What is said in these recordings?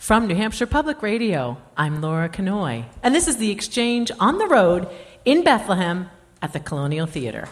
From New Hampshire Public Radio, I'm Laura Canoy, and this is The Exchange on the road in Bethlehem at the Colonial Theater.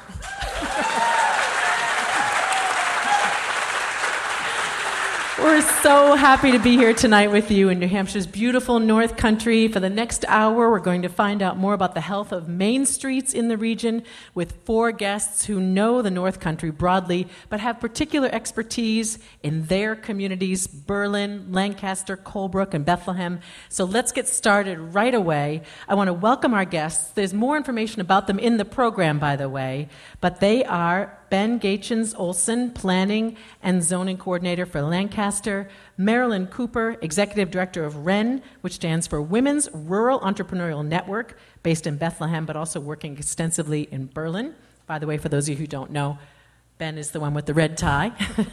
We're so happy to be here tonight with you in New Hampshire's beautiful North Country. For the next hour, we're going to find out more about the health of main streets in the region with 4 guests who know the North Country broadly, but have particular expertise in their communities, Berlin, Lancaster, Colebrook, and Bethlehem. So let's get started right away. I want to welcome our guests. There's more information about them in the program, by the way, but they are Ben Gatchens Olson, Planning and Zoning Coordinator for Lancaster, Marilyn Cooper, Executive Director of WREN, which stands for Women's Rural Entrepreneurial Network, based in Bethlehem, but also working extensively in Berlin. By the way, for those of you who don't know, Ben is the one with the red tie.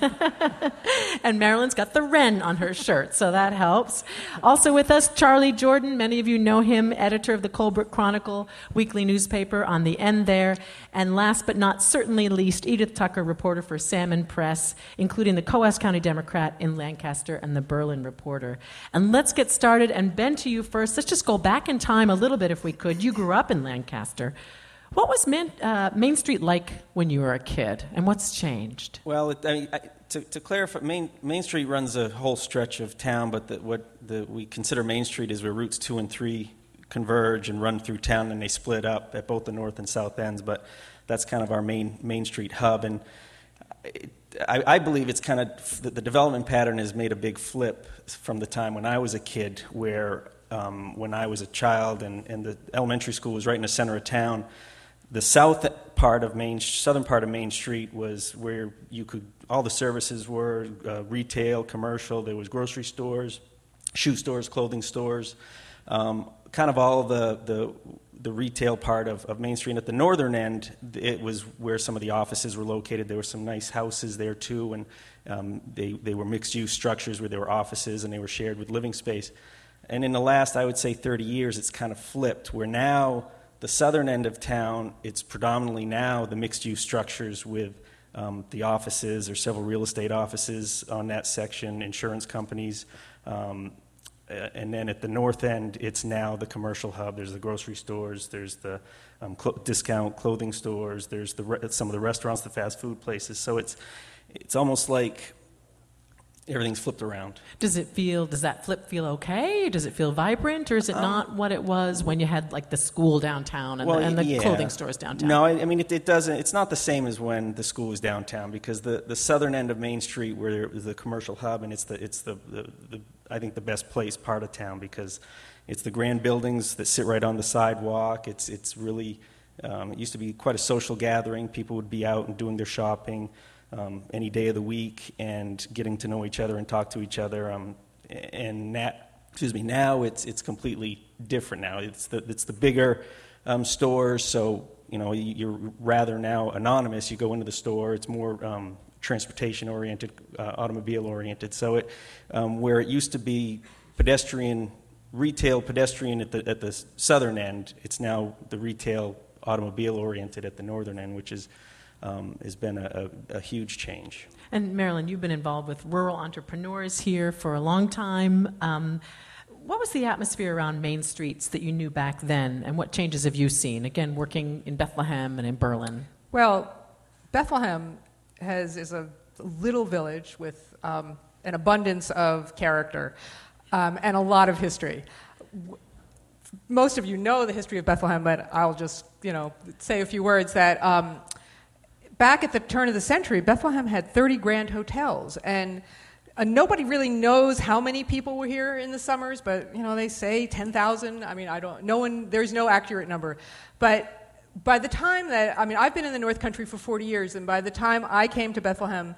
And Marilyn's got the Wren on her shirt, so that helps. Also with us, Charlie Jordan. Many of you know him, editor of the Colebrook Chronicle, weekly newspaper on the end there. And last but not certainly least, Edith Tucker, reporter for Salmon Press, including the Coas County Democrat in Lancaster and the Berlin Reporter. And let's get started. And Ben, to you first. Let's just go back in time a little bit, if we could. You grew up in Lancaster. What was Main Street like when you were a kid, and what's changed? Well, to clarify, Main Street runs a whole stretch of town, but what we consider Main Street is where routes 2 and 3 converge and run through town, and they split up at both the north and south ends. But that's kind of our Main Street hub, and I believe it's kind of the development pattern has made a big flip from the time when I was a kid, where when I was a child and the elementary school was right in the center of town. The southern part of Main Street was where all the services were, retail, commercial. There was grocery stores, shoe stores, clothing stores, kind of all the retail part of Main Street. And at the northern end, it was where some of the offices were located. There were some nice houses there too, and they were mixed-use structures where there were offices and they were shared with living space. And in the last, I would say, 30 years, it's kind of flipped, where now the southern end of town, it's predominantly now the mixed-use structures with the offices. There's several real estate offices on that section, insurance companies. And then at the north end, it's now the commercial hub. There's the grocery stores. There's the discount clothing stores. There's some of the restaurants, the fast food places. So it's almost like everything's flipped around. Does that flip feel okay? Does it feel vibrant, or is it not what it was when you had like the school downtown and the clothing stores downtown? No, I mean it doesn't. It's not the same as when the school was downtown, because the southern end of Main Street, where it was the commercial hub, and it's the I think the best placed part of town, because it's the grand buildings that sit right on the sidewalk. It's really it used to be quite a social gathering. People would be out and doing their shopping any day of the week and getting to know each other and talk to each other. And now it's completely different. Now it's the bigger stores. So you're rather now anonymous. You go into the store. It's more transportation oriented, automobile oriented. So where it used to be retail pedestrian at the southern end, it's now the retail automobile oriented at the northern end, which has been a huge change. And Marilyn, you've been involved with rural entrepreneurs here for a long time. What was the atmosphere around Main Streets that you knew back then, and what changes have you seen, again, working in Bethlehem and in Berlin? Well, Bethlehem is a little village with an abundance of character and a lot of history. Most of you know the history of Bethlehem, but I'll just say a few words that back at the turn of the century, Bethlehem had 30 grand hotels, and nobody really knows how many people were here in the summers, but they say 10,000. I mean, there's no accurate number. But by the time I've been in the North Country for 40 years, and by the time I came to Bethlehem,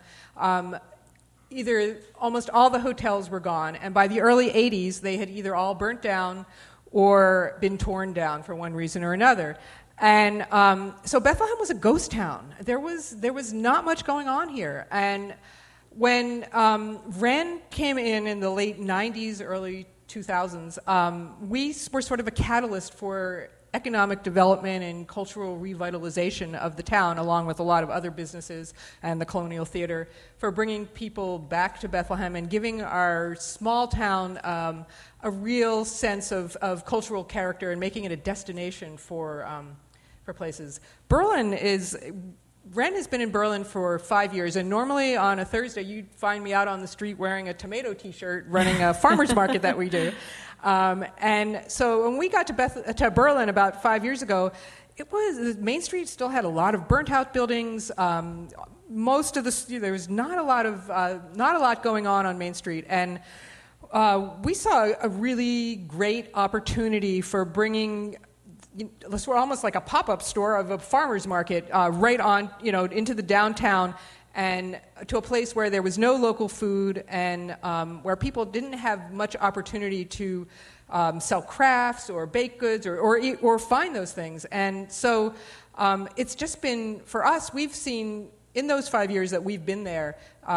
either almost all the hotels were gone, and by the early 80s, they had either all burnt down or been torn down for one reason or another. And so Bethlehem was a ghost town. There was not much going on here. And when WREN came in the late 90s, early 2000s, we were sort of a catalyst for economic development and cultural revitalization of the town, along with a lot of other businesses and the Colonial Theater, for bringing people back to Bethlehem and giving our small town a real sense of cultural character and making it a destination for places. Ren has been in Berlin for 5 years, and normally on a Thursday you'd find me out on the street wearing a tomato T-shirt running a farmer's market that we do. And so when we got to Berlin about 5 years ago, Main Street still had a lot of burnt-out buildings. Most of there was not a lot going on Main Street, and we saw a really great opportunity for bringing. We're almost like a pop-up store of a farmer's market right on, into the downtown and to a place where there was no local food and where people didn't have much opportunity to sell crafts or baked goods or find those things. And so it's just been, for us, we've seen in those 5 years that we've been there,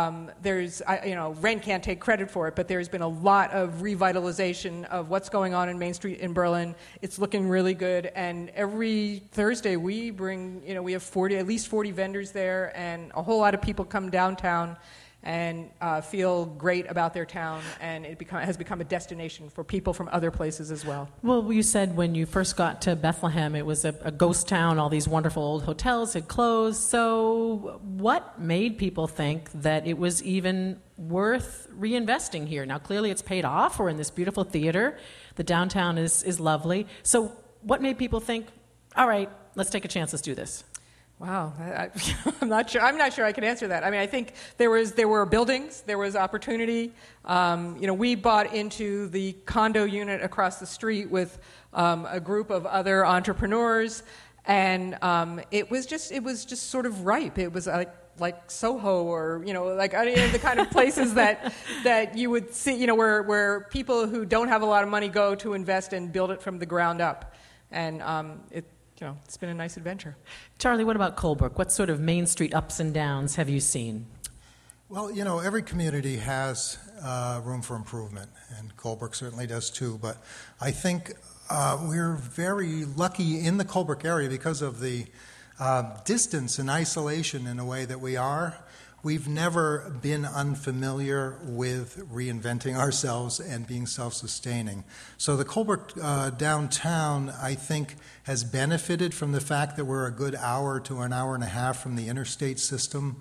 Ren can't take credit for it, but there's been a lot of revitalization of what's going on in Main Street in Berlin. It's looking really good, and every Thursday we have at least 40 vendors there, and a whole lot of people come downtown and feel great about their town, and it has become a destination for people from other places as well. Well, you said when you first got to Bethlehem, it was a ghost town. All these wonderful old hotels had closed. So what made people think that it was even worth reinvesting here? Now, clearly it's paid off. We're in this beautiful theater. The downtown is lovely. So what made people think, all right, let's take a chance, let's do this? Wow, I'm not sure. I'm not sure I can answer that. I mean, I think there were buildings, there was opportunity. We bought into the condo unit across the street with a group of other entrepreneurs, and it was just sort of ripe. It was like Soho, or like any of the kind of places that you would see, where people who don't have a lot of money go to invest and build it from the ground up, and it's been a nice adventure. Charlie, what about Colebrook? What sort of Main Street ups and downs have you seen? Well, every community has room for improvement, and Colebrook certainly does too. But I think we're very lucky in the Colebrook area because of the distance and isolation in a way that we are. We've never been unfamiliar with reinventing ourselves and being self-sustaining. So the Colebrook downtown, I think, has benefited from the fact that we're a good hour to an hour and a half from the interstate system.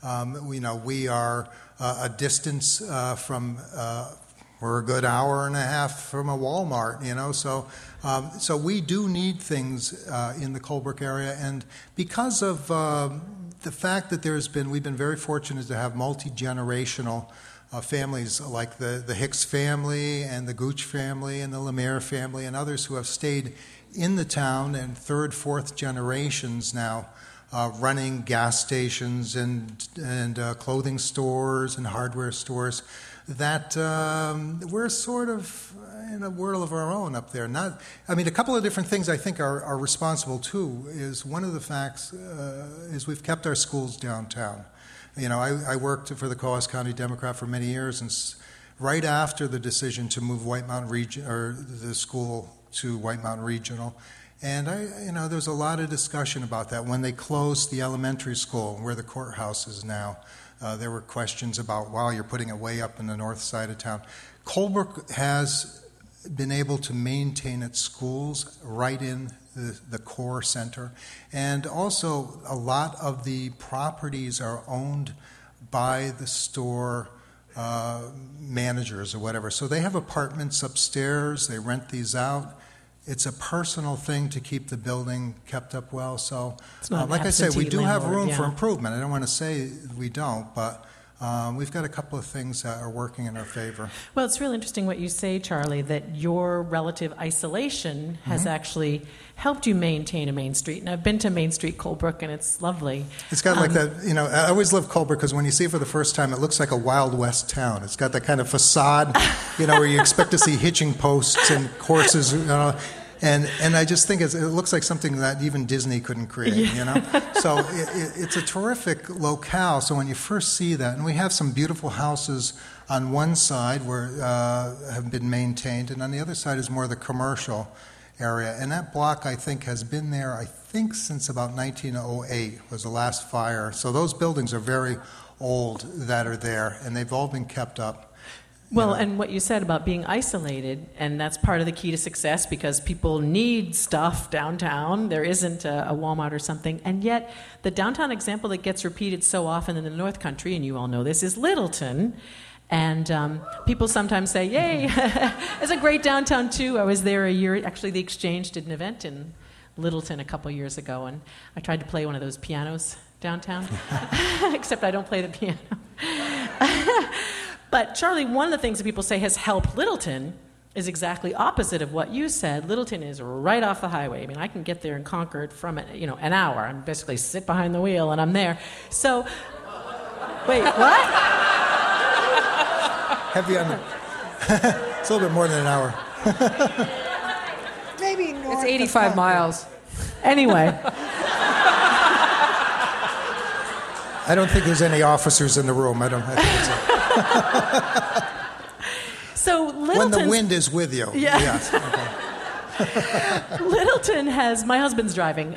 We are a distance from, we're a good hour and a half from a Walmart, So we do need things in the Colebrook area, and because of the fact that we've been very fortunate to have multi-generational families like the Hicks family and the Gooch family and the Lemire family and others who have stayed in the town, and third, fourth generations now running gas stations and clothing stores and hardware stores, that we're sort of in a world of our own up there. A couple of different things I think are responsible too. Is one of the facts is we've kept our schools downtown. I worked for the Coos County Democrat for many years, and right after the decision to move White Mountain the school to White Mountain Regional, and there's a lot of discussion about that. When they closed the elementary school where the courthouse is now, there were questions about, wow, you're putting it way up in the north side of town. Colebrook has been able to maintain its schools right in the core center. And also, a lot of the properties are owned by the store managers or whatever. So they have apartments upstairs, they rent these out. It's a personal thing to keep the building kept up well. So, like I said, we do have room for improvement. I don't want to say we don't, but we've got a couple of things that are working in our favor. Well, it's really interesting what you say, Charlie, that your relative isolation has actually helped you maintain a Main Street. And I've been to Main Street, Colebrook, and it's lovely. It's got like that, I always love Colebrook because when you see it for the first time, it looks like a Wild West town. It's got that kind of facade, where you expect to see hitching posts and horses, And I just think it looks like something that even Disney couldn't create, So it's a terrific locale. So when you first see that, and we have some beautiful houses on one side where have been maintained, and on the other side is more the commercial. area. And that block, I think, has been there, since about 1908 was the last fire. So those buildings are very old that are there, and they've all been kept up. Well, and what you said about being isolated, and that's part of the key to success because people need stuff downtown. There isn't a Walmart or something. And yet, the downtown example that gets repeated so often in the North Country, and you all know this, is Littleton. And people sometimes say, yay, it's a great downtown too. I was there a year. Actually, the Exchange did an event in Littleton a couple years ago, and I tried to play one of those pianos downtown, except I don't play the piano. But Charlie, one of the things that people say has helped Littleton is exactly opposite of what you said. Littleton is right off the highway. I mean, I can get there in Concord from an hour. I basically sit behind the wheel and I'm there. So, wait, what? Heavy on the... It's a little bit more than an hour. Maybe north. It's 85 miles. Anyway. I don't think there's any officers in the room. I think it's So Littleton. When the wind is with you. Yeah. Yes. Okay. Littleton has. My husband's driving.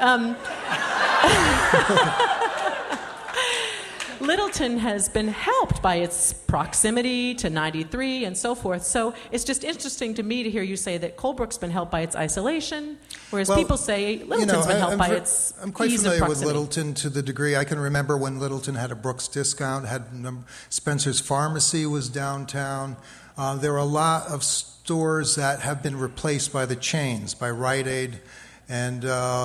Littleton has been helped by its proximity to 93 and so forth. So it's just interesting to me to hear you say that Colebrook's been helped by its isolation, whereas people say Littleton's been helped by its I'm quite ease of familiar with proximity. Littleton to the degree I can remember when Littleton had a Brooks Discount, had Spencer's Pharmacy was downtown. There are a lot of stores that have been replaced by the chains, by Rite Aid, and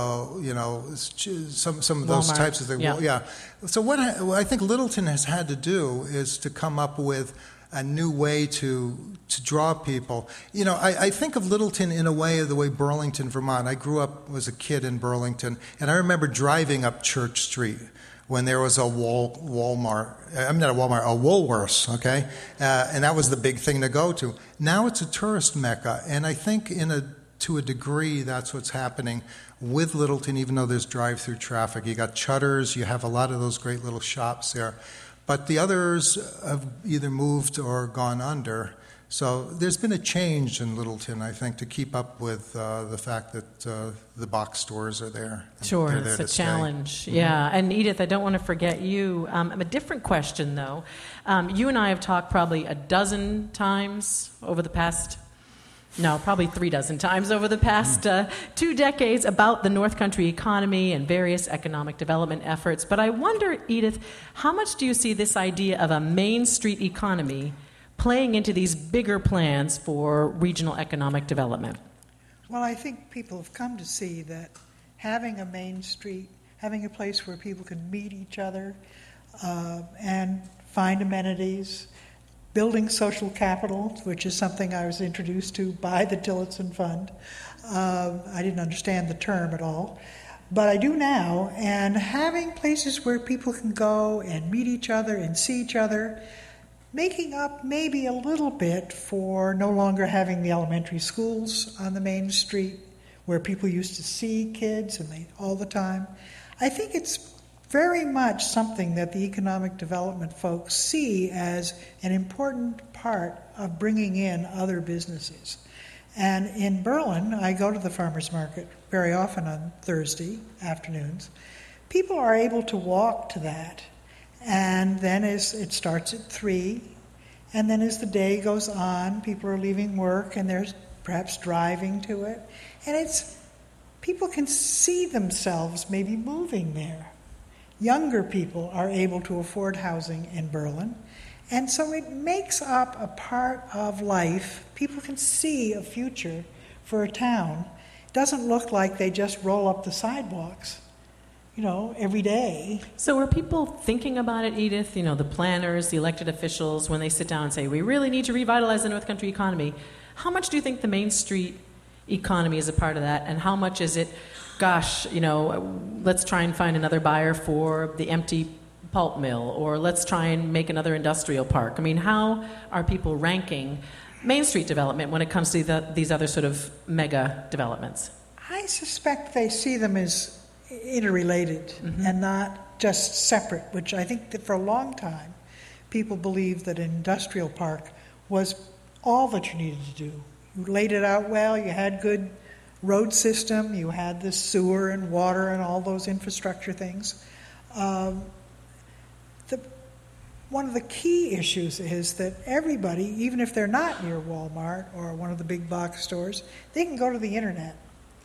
some of those Walmart. types of things. Yeah. So what I think Littleton has had to do is to come up with a new way to draw people. I think of Littleton in a way of the way Burlington, Vermont. I grew up, was a kid in Burlington, and I remember driving up Church Street when there was a Walmart. I'm not a Walmart, a Woolworths, okay? And that was the big thing to go to. Now it's a tourist mecca, and I think to a degree, that's what's happening with Littleton, even though there's drive-through traffic. You got Chudder's, you have a lot of those great little shops there. But the others have either moved or gone under. So there's been a change in Littleton, I think, to keep up with the fact that the box stores are there. Sure, They're it's there a to stay. challenge. Yeah, and Edith, I don't want to forget you. A different question, though. You and I have talked probably a dozen times over the past... No, probably 36 times over the past 2 decades about the North Country economy and various economic development efforts. But I wonder, Edith, how much do you see this idea of a Main Street economy playing into these bigger plans for regional economic development? Well, I think people have come to see that having a main street, having a place where people can meet each other and find amenities, building social capital, which is something I was introduced to by the Tillotson Fund. I didn't understand the term at all, but I do now. And having places where people can go and meet each other and see each other, making up maybe a little bit for no longer having the elementary schools on the main street where people used to see kids all the time. I think it's very much something that the economic development folks see as an important part of bringing in other businesses. And in Berlin, I go to the farmers market very often on Thursday afternoons. People are able to walk to that, and then as it starts at 3, and then as the day goes on, people are leaving work and they're perhaps driving to it, and people can see themselves maybe moving there. Younger people are able to afford housing in Berlin, and so it makes up a part of life. People can see a future for a town. It doesn't look like they just roll up the sidewalks, every day. So are people thinking about it, Edith? The planners, the elected officials, when they sit down and say, we really need to revitalize the North Country economy, how much do you think the Main Street economy is a part of that, and how much is it, let's try and find another buyer for the empty pulp mill, or let's try and make another industrial park? I mean, how are people ranking Main Street development when it comes to these other sort of mega developments? I suspect they see them as interrelated and not just separate, which I think that for a long time people believed that an industrial park was all that you needed to do. You laid it out well, you had good road system, you had the sewer and water and all those infrastructure things. One of the key issues is that everybody, even if they're not near Walmart or one of the big box stores, they can go to the internet.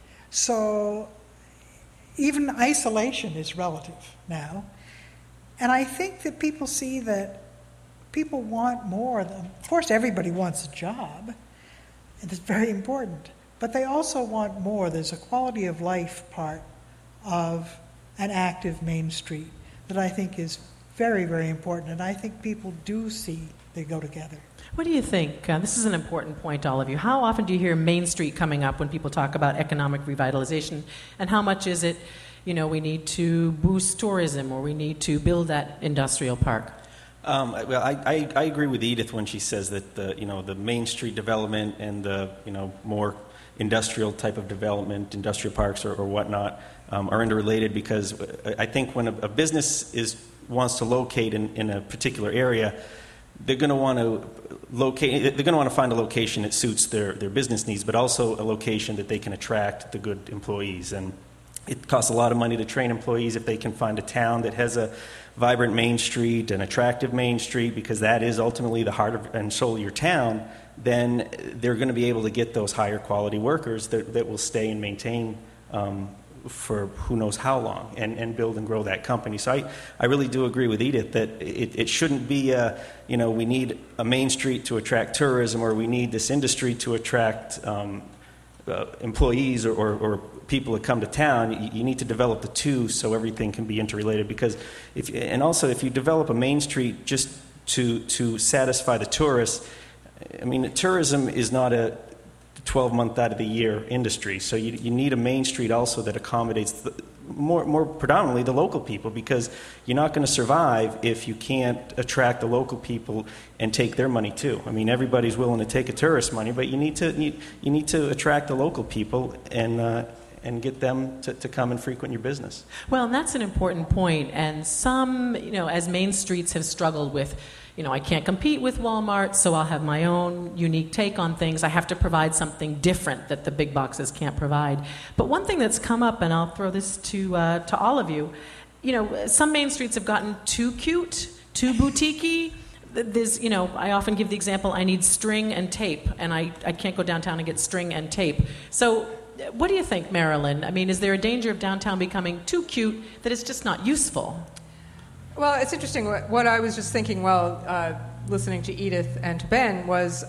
So even isolation is relative now. And I think that people see that people want more. Of course, everybody wants a job, and it's very important. But they also want more. There's a quality of life part of an active Main Street that I think is very, very important. And I think people do see they go together. What do you think? This is an important point, all of you. How often do you hear Main Street coming up when people talk about economic revitalization? And how much is it, we need to boost tourism or we need to build that industrial park? Well, I agree with Edith when she says that the Main Street development and the more industrial type of development, industrial parks or whatnot, are interrelated, because I think when a business wants to locate in a particular area, they're going to want to find a location that suits their business needs, but also a location that they can attract the good employees. And it costs a lot of money to train employees. If they can find a town that has a vibrant Main Street, an attractive Main Street, because that is ultimately the heart and soul of your town, then they're going to be able to get those higher quality workers that will stay and maintain for who knows how long and build and grow that company. So I really do agree with Edith that it shouldn't be we need a Main Street to attract tourism, or we need this industry to attract employees or people that come to town. You need to develop the two so everything can be interrelated, because if you develop a Main Street just to satisfy the tourists, I mean, tourism is not a 12-month out of the year industry. So you need a Main Street also that accommodates more predominantly the local people, because you're not going to survive if you can't attract the local people and take their money too. I mean, everybody's willing to take a tourist money, but you need to attract the local people and get them to come and frequent your business. Well, and that's an important point. And some, as Main Streets have struggled with, I can't compete with Walmart, so I'll have my own unique take on things. I have to provide something different that the big boxes can't provide. But one thing that's come up, and I'll throw this to all of you, some Main Streets have gotten too cute, too boutique-y. There's, I often give the example, I need string and tape, and I can't go downtown and get string and tape. So what do you think, Marilyn? I mean, is there a danger of downtown becoming too cute that it's just not useful? Well, it's interesting. What I was just thinking while listening to Edith and to Ben was,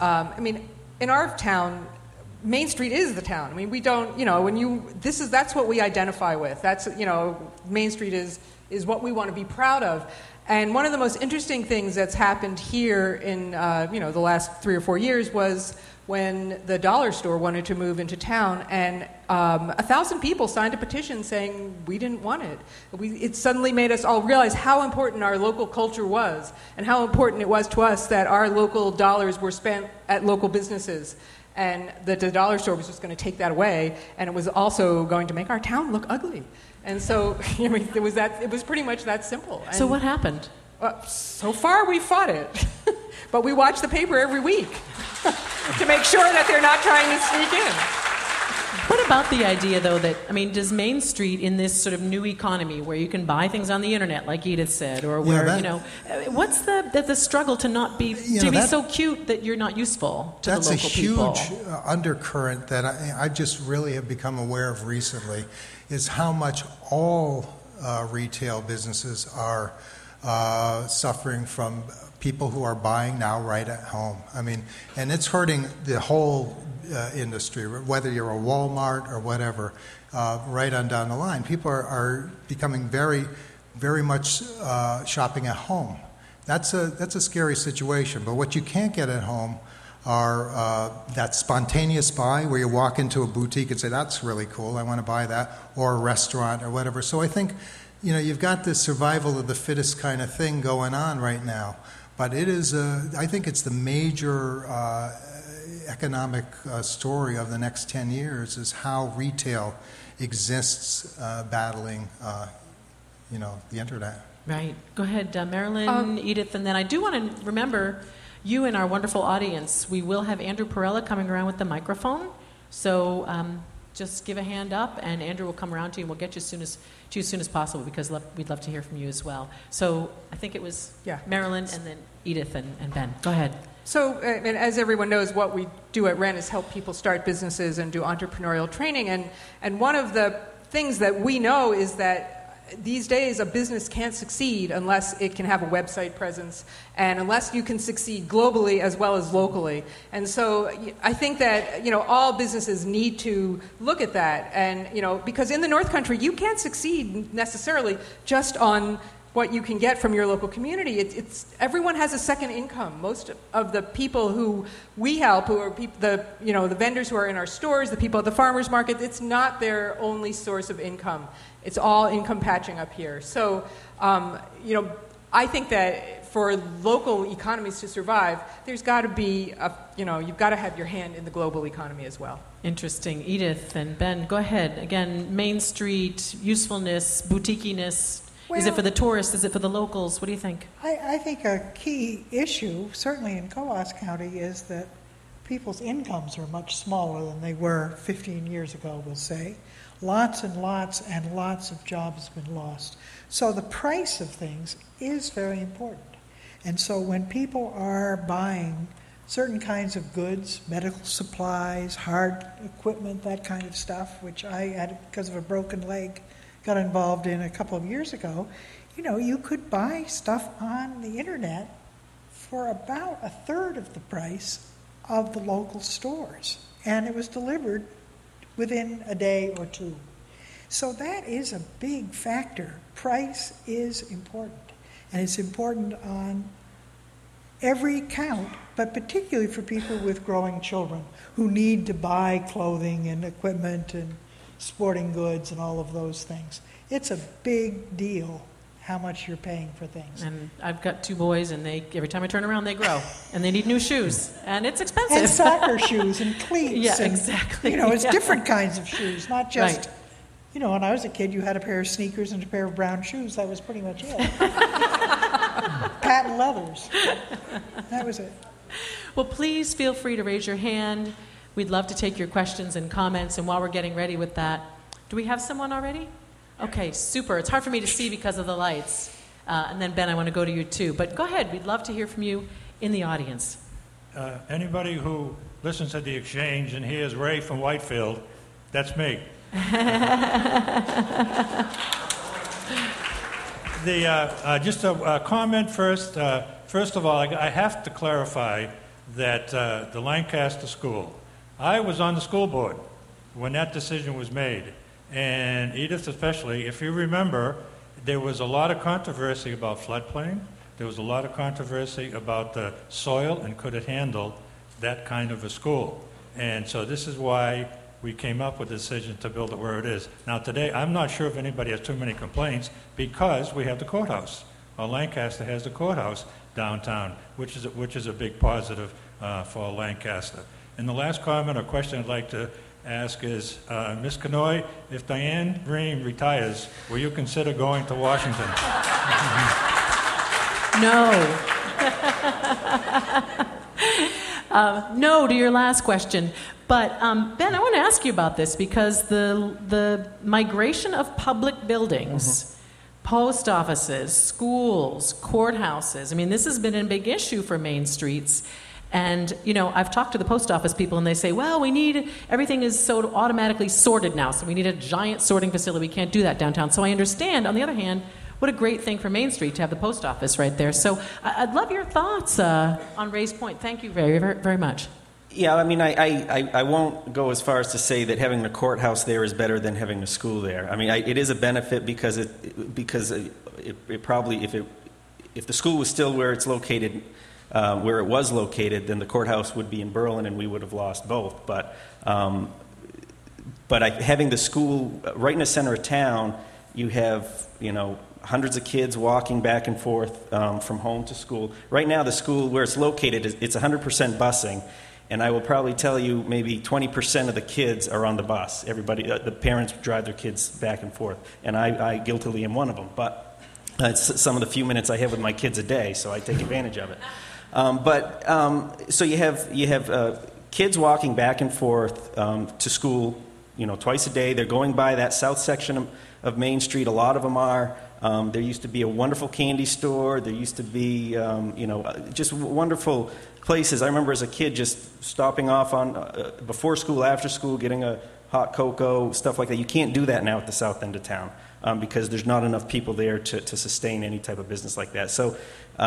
in our town, Main Street is the town. I mean, we don't, that's what we identify with. That's, Main Street is what we want to be proud of. And one of the most interesting things that's happened here in, the last 3 or 4 years was when the dollar store wanted to move into town, and 1,000 people signed a petition saying we didn't want it. It suddenly made us all realize how important our local culture was, and how important it was to us that our local dollars were spent at local businesses, and that the dollar store was just going to take that away, and it was also going to make our town look ugly. And so, it was pretty much that simple. So what happened? So far, we fought it. But we watch the paper every week to make sure that they're not trying to sneak in. What about the idea, though, that, does Main Street in this sort of new economy where you can buy things on the internet, like Edith said, or where, what's the struggle to not be, be so cute that you're not useful to the local people? That's a huge undercurrent that I just really have become aware of recently, is how much all retail businesses are suffering from people who are buying now right at home. And it's hurting the whole industry, whether you're a Walmart or whatever, right on down the line. People are becoming very, very much shopping at home. That's a scary situation. But what you can't get at home are that spontaneous buy where you walk into a boutique and say, that's really cool, I want to buy that, or a restaurant or whatever. So I think, you've got this survival of the fittest kind of thing going on right now. But it is, I think it's the major economic story of the next 10 years is how retail exists battling, the internet. Right. Go ahead, Marilyn, Edith, and then I do want to remember you and our wonderful audience. We will have Andrew Perella coming around with the microphone. So just give a hand up, and Andrew will come around to you, and we'll get you to you as soon as possible, because we'd love to hear from you as well. So I think it was Marilyn, and then Edith and Ben. Go ahead. So, and as everyone knows, what we do at Wren is help people start businesses and do entrepreneurial training. And one of the things that we know is that these days a business can't succeed unless it can have a website presence and unless you can succeed globally as well as locally. And so I think that, all businesses need to look at that. And, because in the North Country, you can't succeed necessarily just on what you can get from your local community. It's everyone has a second income. Most of the people who we help, who are the vendors who are in our stores, the people at the farmers market, it's not their only source of income. It's all income patching up here. So, I think that for local economies to survive, there's got to be you've got to have your hand in the global economy as well. Interesting. Edith and Ben, go ahead. Again, Main Street, usefulness, boutiquiness. Is it for the tourists? Is it for the locals? What do you think? I think a key issue, certainly in Coos County, is that people's incomes are much smaller than they were 15 years ago, we'll say. Lots and lots and lots of jobs have been lost. So the price of things is very important. And so when people are buying certain kinds of goods, medical supplies, hard equipment, that kind of stuff, which I had, because of a broken leg, got involved in a couple of years ago, you could buy stuff on the internet for about a third of the price of the local stores. And it was delivered within a day or two. So that is a big factor. Price is important. And it's important on every count, but particularly for people with growing children who need to buy clothing and equipment and sporting goods and all of those things. It's a big deal how much you're paying for things. And I've got 2 boys, and every time I turn around, they grow. And they need new shoes. And it's expensive. And soccer shoes and cleats. Yeah, and, exactly. It's different kinds of shoes, not just, when I was a kid, you had a pair of sneakers and a pair of brown shoes. That was pretty much it. Patent leathers. That was it. Well, please feel free to raise your hand. We'd love to take your questions and comments. And while we're getting ready with that, do we have someone already? Okay, super. It's hard for me to see because of the lights. And then, Ben, I want to go to you too. But go ahead. We'd love to hear from you in the audience. Anybody who listens to the exchange and hears Ray from Whitefield, that's me. Just a comment first. First of all, I have to clarify that the Lancaster School, I was on the school board when that decision was made. And Edith especially, if you remember, there was a lot of controversy about floodplain. There was a lot of controversy about the soil and could it handle that kind of a school. And so this is why we came up with the decision to build it where it is. Now today, I'm not sure if anybody has too many complaints because we have the courthouse. Well, Lancaster has the courthouse downtown, which is a big positive for Lancaster. And the last comment or question I'd like to ask is, Ms. Kanoy, if Diane Green retires, will you consider going to Washington? No. No to your last question. But, Ben, I want to ask you about this because the migration of public buildings, post offices, schools, courthouses, this has been a big issue for Main Streets. And, I've talked to the post office people, and they say, well, everything is so automatically sorted now, so we need a giant sorting facility. We can't do that downtown. So I understand, on the other hand, what a great thing for Main Street to have the post office right there. So I'd love your thoughts on Ray's point. Thank you very, very, very much. Yeah, I won't go as far as to say that having the courthouse there is better than having the school there. It is a benefit because it probably, if the school was still where it's located, where it was located, then the courthouse would be in Berlin and we would have lost both. But having the school right in the center of town, you have, hundreds of kids walking back and forth from home to school. Right now, the school where it's located, it's 100% busing. And I will probably tell you maybe 20% of the kids are on the bus. Everybody, the parents drive their kids back and forth. And I guiltily am one of them. But it's some of the few minutes I have with my kids a day, so I take advantage of it. So you have kids walking back and forth to school twice a day. They're going by that south section of Main Street. A lot of them are. There used to be a wonderful candy store. There used to be, just wonderful places. I remember as a kid just stopping off on before school, after school, getting a hot cocoa, stuff like that. You can't do that now at the south end of town because there's not enough people there to sustain any type of business like that. So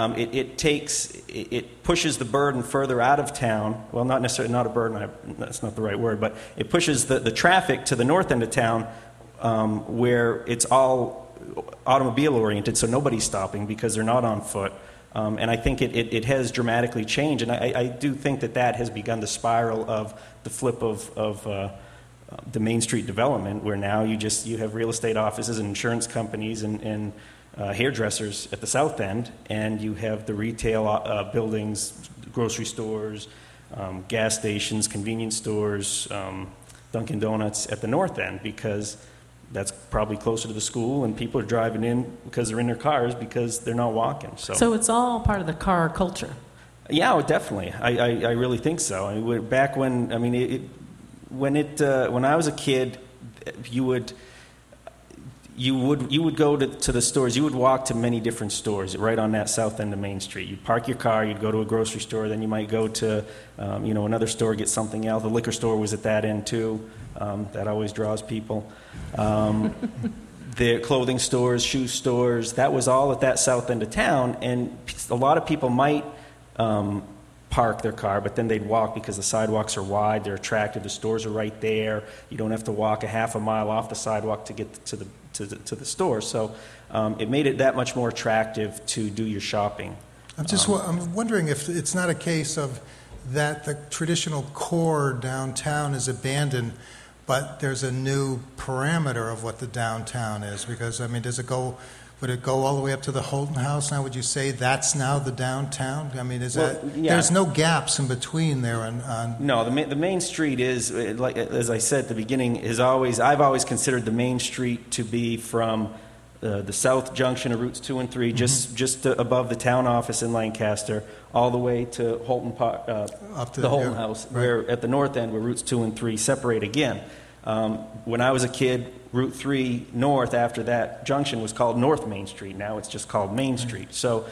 it pushes the burden further out of town. Well, not necessarily, not a burden, that's not the right word, but it pushes the traffic to the north end of town where it's all automobile oriented, so nobody's stopping because they're not on foot. And I think it has dramatically changed, and I do think that has begun the spiral of the flip of the Main Street development, where now you have real estate offices and insurance companies and hairdressers at the south end, and you have the retail buildings, grocery stores, gas stations, convenience stores, Dunkin' Donuts at the north end, because that's probably closer to the school, and people are driving in because they're in their cars because they're not walking. So it's all part of the car culture. Yeah, definitely. I really think so. Back when when I was a kid, you would go to the stores. You would walk to many different stores right on that south end of Main Street. You'd park your car. You'd go to a grocery store. Then you might go to another store, get something else. The liquor store was at that end too. That always draws people. The clothing stores, shoe stores, that was all at that south end of town, and a lot of people might park their car, but then they'd walk because the sidewalks are wide, they're attractive, the stores are right there, you don't have to walk a half a mile off the sidewalk to get to the store, so it made it that much more attractive to do your shopping. I'm wondering if it's not a case of that the traditional core downtown is abandoned, but there's a new parameter of what the downtown is, because, would it go all the way up to the Holton House now? Would you say that's now the downtown? There's no gaps in between there? No, the Main Street is, like as I said at the beginning, I've always considered the Main Street to be from the south junction of routes 2 and 3, just above the town office in Lancaster, all the way to Holton Park, the Holton House, right. Where at the north end where routes 2 and 3 separate again. When I was a kid, Route 3 north after that junction was called North Main Street. Now it's just called Main Street. So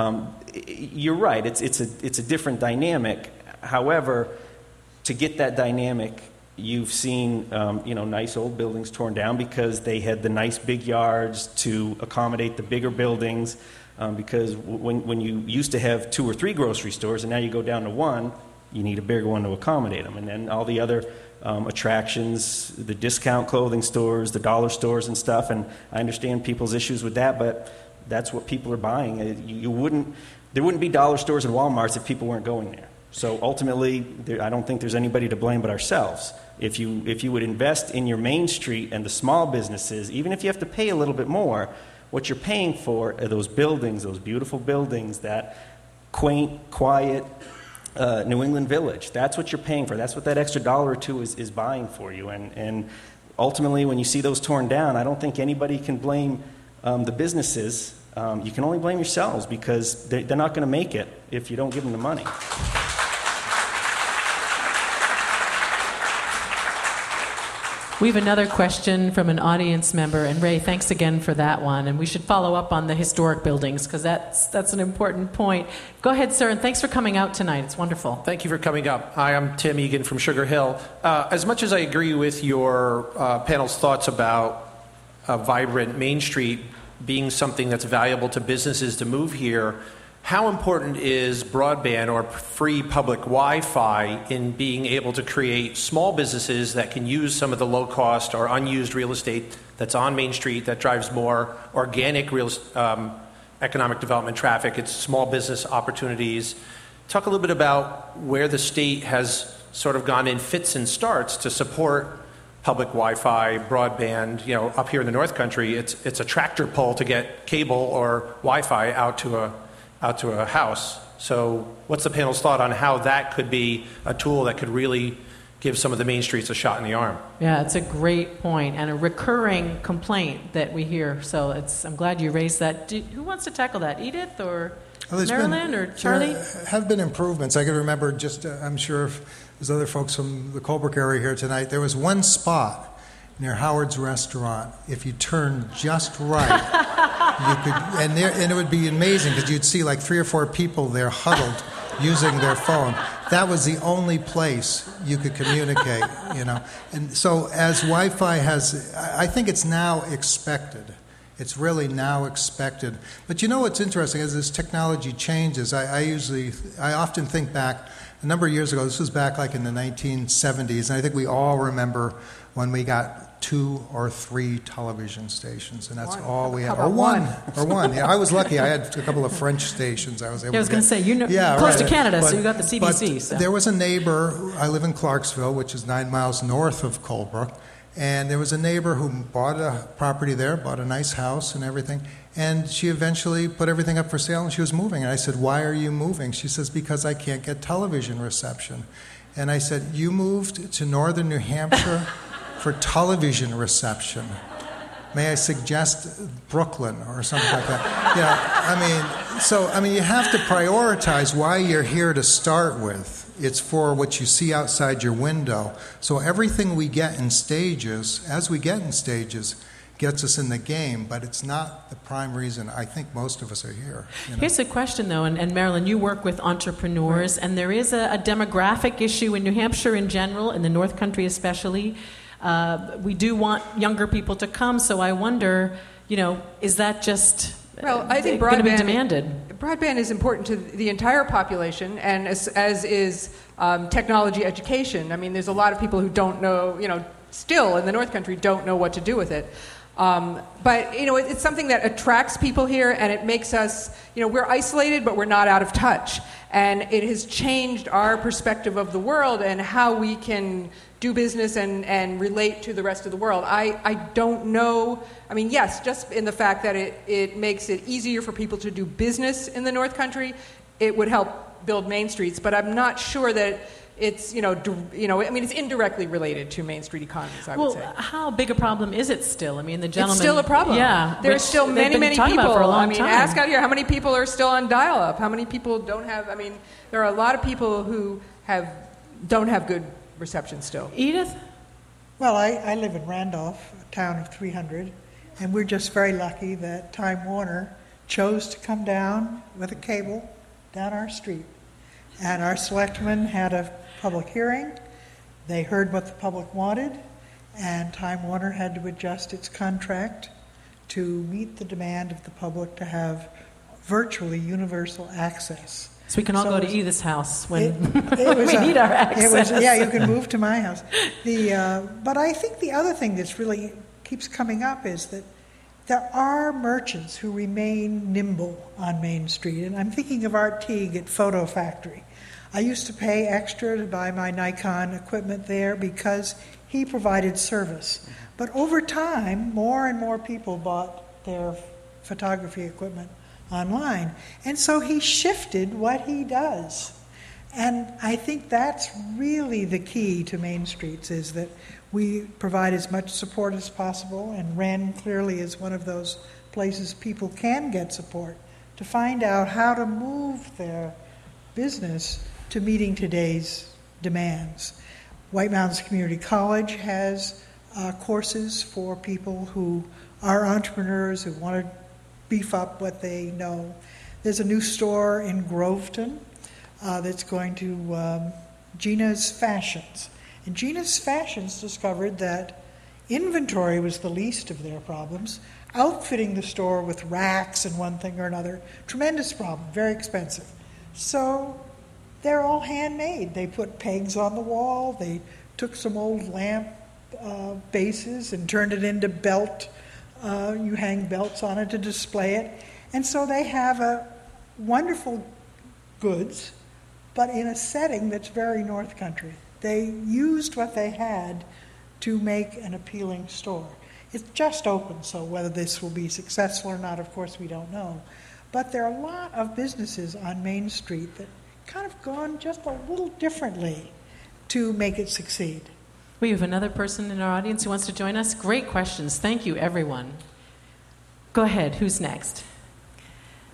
you're right. It's a different dynamic. However, to get that dynamic, you've seen nice old buildings torn down because they had the nice big yards to accommodate the bigger buildings. Because when you used to have 2 or 3 grocery stores and now you go down to 1, you need a bigger one to accommodate them. And then all the other attractions, the discount clothing stores, the dollar stores and stuff, and I understand people's issues with that, but that's what people are buying. There wouldn't be dollar stores and Walmarts if people weren't going there. So ultimately, I don't think there's anybody to blame but ourselves. If you would invest in your Main Street and the small businesses, even if you have to pay a little bit more, what you're paying for are those buildings, those beautiful buildings, that quaint, quiet New England village. That's what you're paying for. That's what that extra $1 or $2 is buying for you. And ultimately, when you see those torn down, I don't think anybody can blame the businesses. You can only blame yourselves because they're not going to make it if you don't give them the money. We have another question from an audience member, and Ray, thanks again for that one. And we should follow up on the historic buildings because that's an important point. Go ahead, sir, and thanks for coming out tonight. It's wonderful. Thank you for coming up. Hi, I'm Tim Egan from Sugar Hill. As much as I agree with your panel's thoughts about a vibrant Main Street being something that's valuable to businesses to move here, how important is broadband or free public Wi-Fi in being able to create small businesses that can use some of the low-cost or unused real estate that's on Main Street that drives more organic economic development traffic? It's small business opportunities. Talk a little bit about where the state has sort of gone in fits and starts to support public Wi-Fi, broadband. Up here in the North Country, it's a tractor pull to get cable or Wi-Fi out to a house. So what's the panel's thought on how that could be a tool that could really give some of the Main Streets a shot in the arm? Yeah, it's a great point and a recurring complaint that we hear. So I'm glad you raised that. Who wants to tackle that? Edith or Marilyn or Charlie? There have been improvements. I can remember I'm sure if there's other folks from the Colebrook area here tonight, there was one spot near Howard's Restaurant. If you turned just right, you could, and it would be amazing because you'd see like 3 or 4 people there huddled using their phone. That was the only place you could communicate, you know. And so as Wi-Fi has, I think it's now expected. It's really now expected. But you know what's interesting, as this technology changes, I often think back, a number of years ago, this was back like in the 1970s, and I think we all remember when we got 2 or 3 television stations, and that's all we had. Or one. Yeah, I was lucky. I had a couple of French stations. I was able. I was going to say, close to Canada, so you got the CBC. But there was a neighbor. I live in Clarksville, which is 9 miles north of Colebrook, and there was a neighbor who bought a property there, bought a nice house and everything, and she eventually put everything up for sale, and she was moving. And I said, "Why are you moving?" She says, "Because I can't get television reception." And I said, "You moved to northern New Hampshire for television reception. May I suggest Brooklyn or something like that?" Yeah, I mean, you have to prioritize why you're here to start with. It's for what you see outside your window. So everything we get in stages, as we get in stages, gets us in the game, but it's not the prime reason I think most of us are here. You know? Here's a question, though, and Marilyn, you work with entrepreneurs, and there is a demographic issue in New Hampshire in general, in the North Country especially. We do want younger people to come, so I wonder, is that just I think going to be demanded? Broadband is important to the entire population, and as is technology education. I mean, there's a lot of people who don't know, still in the North Country don't know what to do with it. But, it's something that attracts people here, and it makes us, we're isolated, but we're not out of touch. And it has changed our perspective of the world and how we can do business and relate to the rest of the world. I don't know, yes, just in the fact that it makes it easier for people to do business in the North Country, it would help build Main Streets, but I'm not sure that it's, it's indirectly related to Main Street economies, I would say. Well, how big a problem is it still? The gentleman... It's still a problem. Yeah. There's still many people. For a long time. Ask out here, how many people are still on dial-up? How many people don't have... there are a lot of people who don't have good reception still. Edith? Well, I live in Randolph, a town of 300, and we're just very lucky that Time Warner chose to come down with a cable down our street. And our selectmen had a public hearing. They heard what the public wanted, and Time Warner had to adjust its contract to meet the demand of the public to have virtually universal access. So we can all go to Edith's house when we need our access. You can move to my house. But I think the other thing that's really keeps coming up is that there are merchants who remain nimble on Main Street, and I'm thinking of Art Teague at Photo Factory. I used to pay extra to buy my Nikon equipment there because he provided service. But over time, more and more people bought their photography equipment online, and so he shifted what he does. And I think that's really the key to Main Streets, is that we provide as much support as possible, and Wren clearly is one of those places people can get support to find out how to move their business to meeting today's demands. White Mountains Community College has courses for people who are entrepreneurs who want to beef up what they know. There's a new store in Groveton that's going to Gina's Fashions. And Gina's Fashions discovered that inventory was the least of their problems. Outfitting the store with racks and one thing or another, tremendous problem, very expensive. So they're all handmade. They put pegs on the wall. They took some old lamp bases and turned it into belt. You hang belts on it to display it. And so they have a wonderful goods, but in a setting that's very North Country. They used what they had to make an appealing store. It's just opened, so whether this will be successful or not, of course, we don't know. But there are a lot of businesses on Main Street that kind of gone just a little differently to make it succeed. We have another person in our audience who wants to join us. Great questions. Thank you, everyone. Go ahead. Who's next?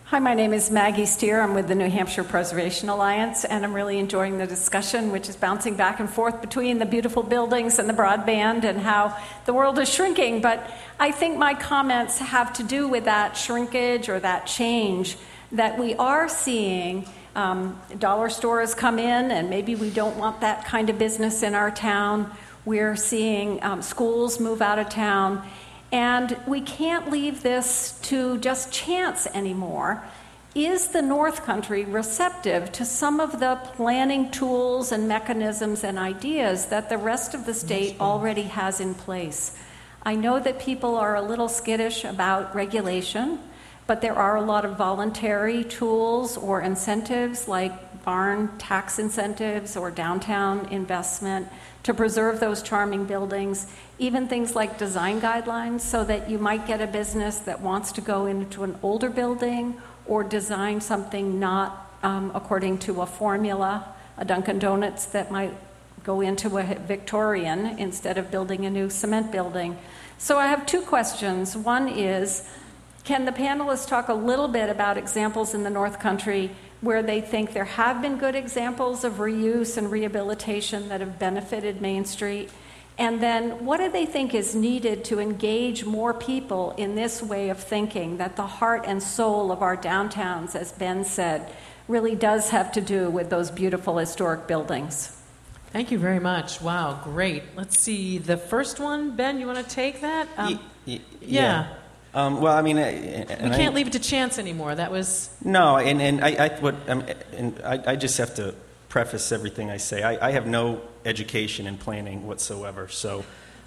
Hi, my name is Maggie Steer. I'm with the New Hampshire Preservation Alliance, and I'm really enjoying the discussion, which is bouncing back and forth between the beautiful buildings and the broadband and how the world is shrinking. But I think my comments have to do with that shrinkage or that change that we are seeing. Dollar stores come in, and maybe we don't want that kind of business in our town. We're seeing schools move out of town. And we can't leave this to just chance anymore. Is the North Country receptive to some of the planning tools and mechanisms and ideas that the rest of the state already has in place? I know that people are a little skittish about regulation, but there are a lot of voluntary tools or incentives like barn tax incentives or downtown investment to preserve those charming buildings, even things like design guidelines so that you might get a business that wants to go into an older building or design something not according to a formula, a Dunkin' Donuts that might go into a Victorian instead of building a new cement building. So I have two questions. One is, can the panelists talk a little bit about examples in the North Country where they think there have been good examples of reuse and rehabilitation that have benefited Main Street? And then what do they think is needed to engage more people in this way of thinking, that the heart and soul of our downtowns, as Ben said, really does have to do with those beautiful historic buildings? Thank you very much. Wow, great. Let's see. The first one, Ben, you want to take that? Yeah. Well, I mean, we can't leave it to chance anymore. That was no, and I just have to preface everything I say. I have no education in planning whatsoever, so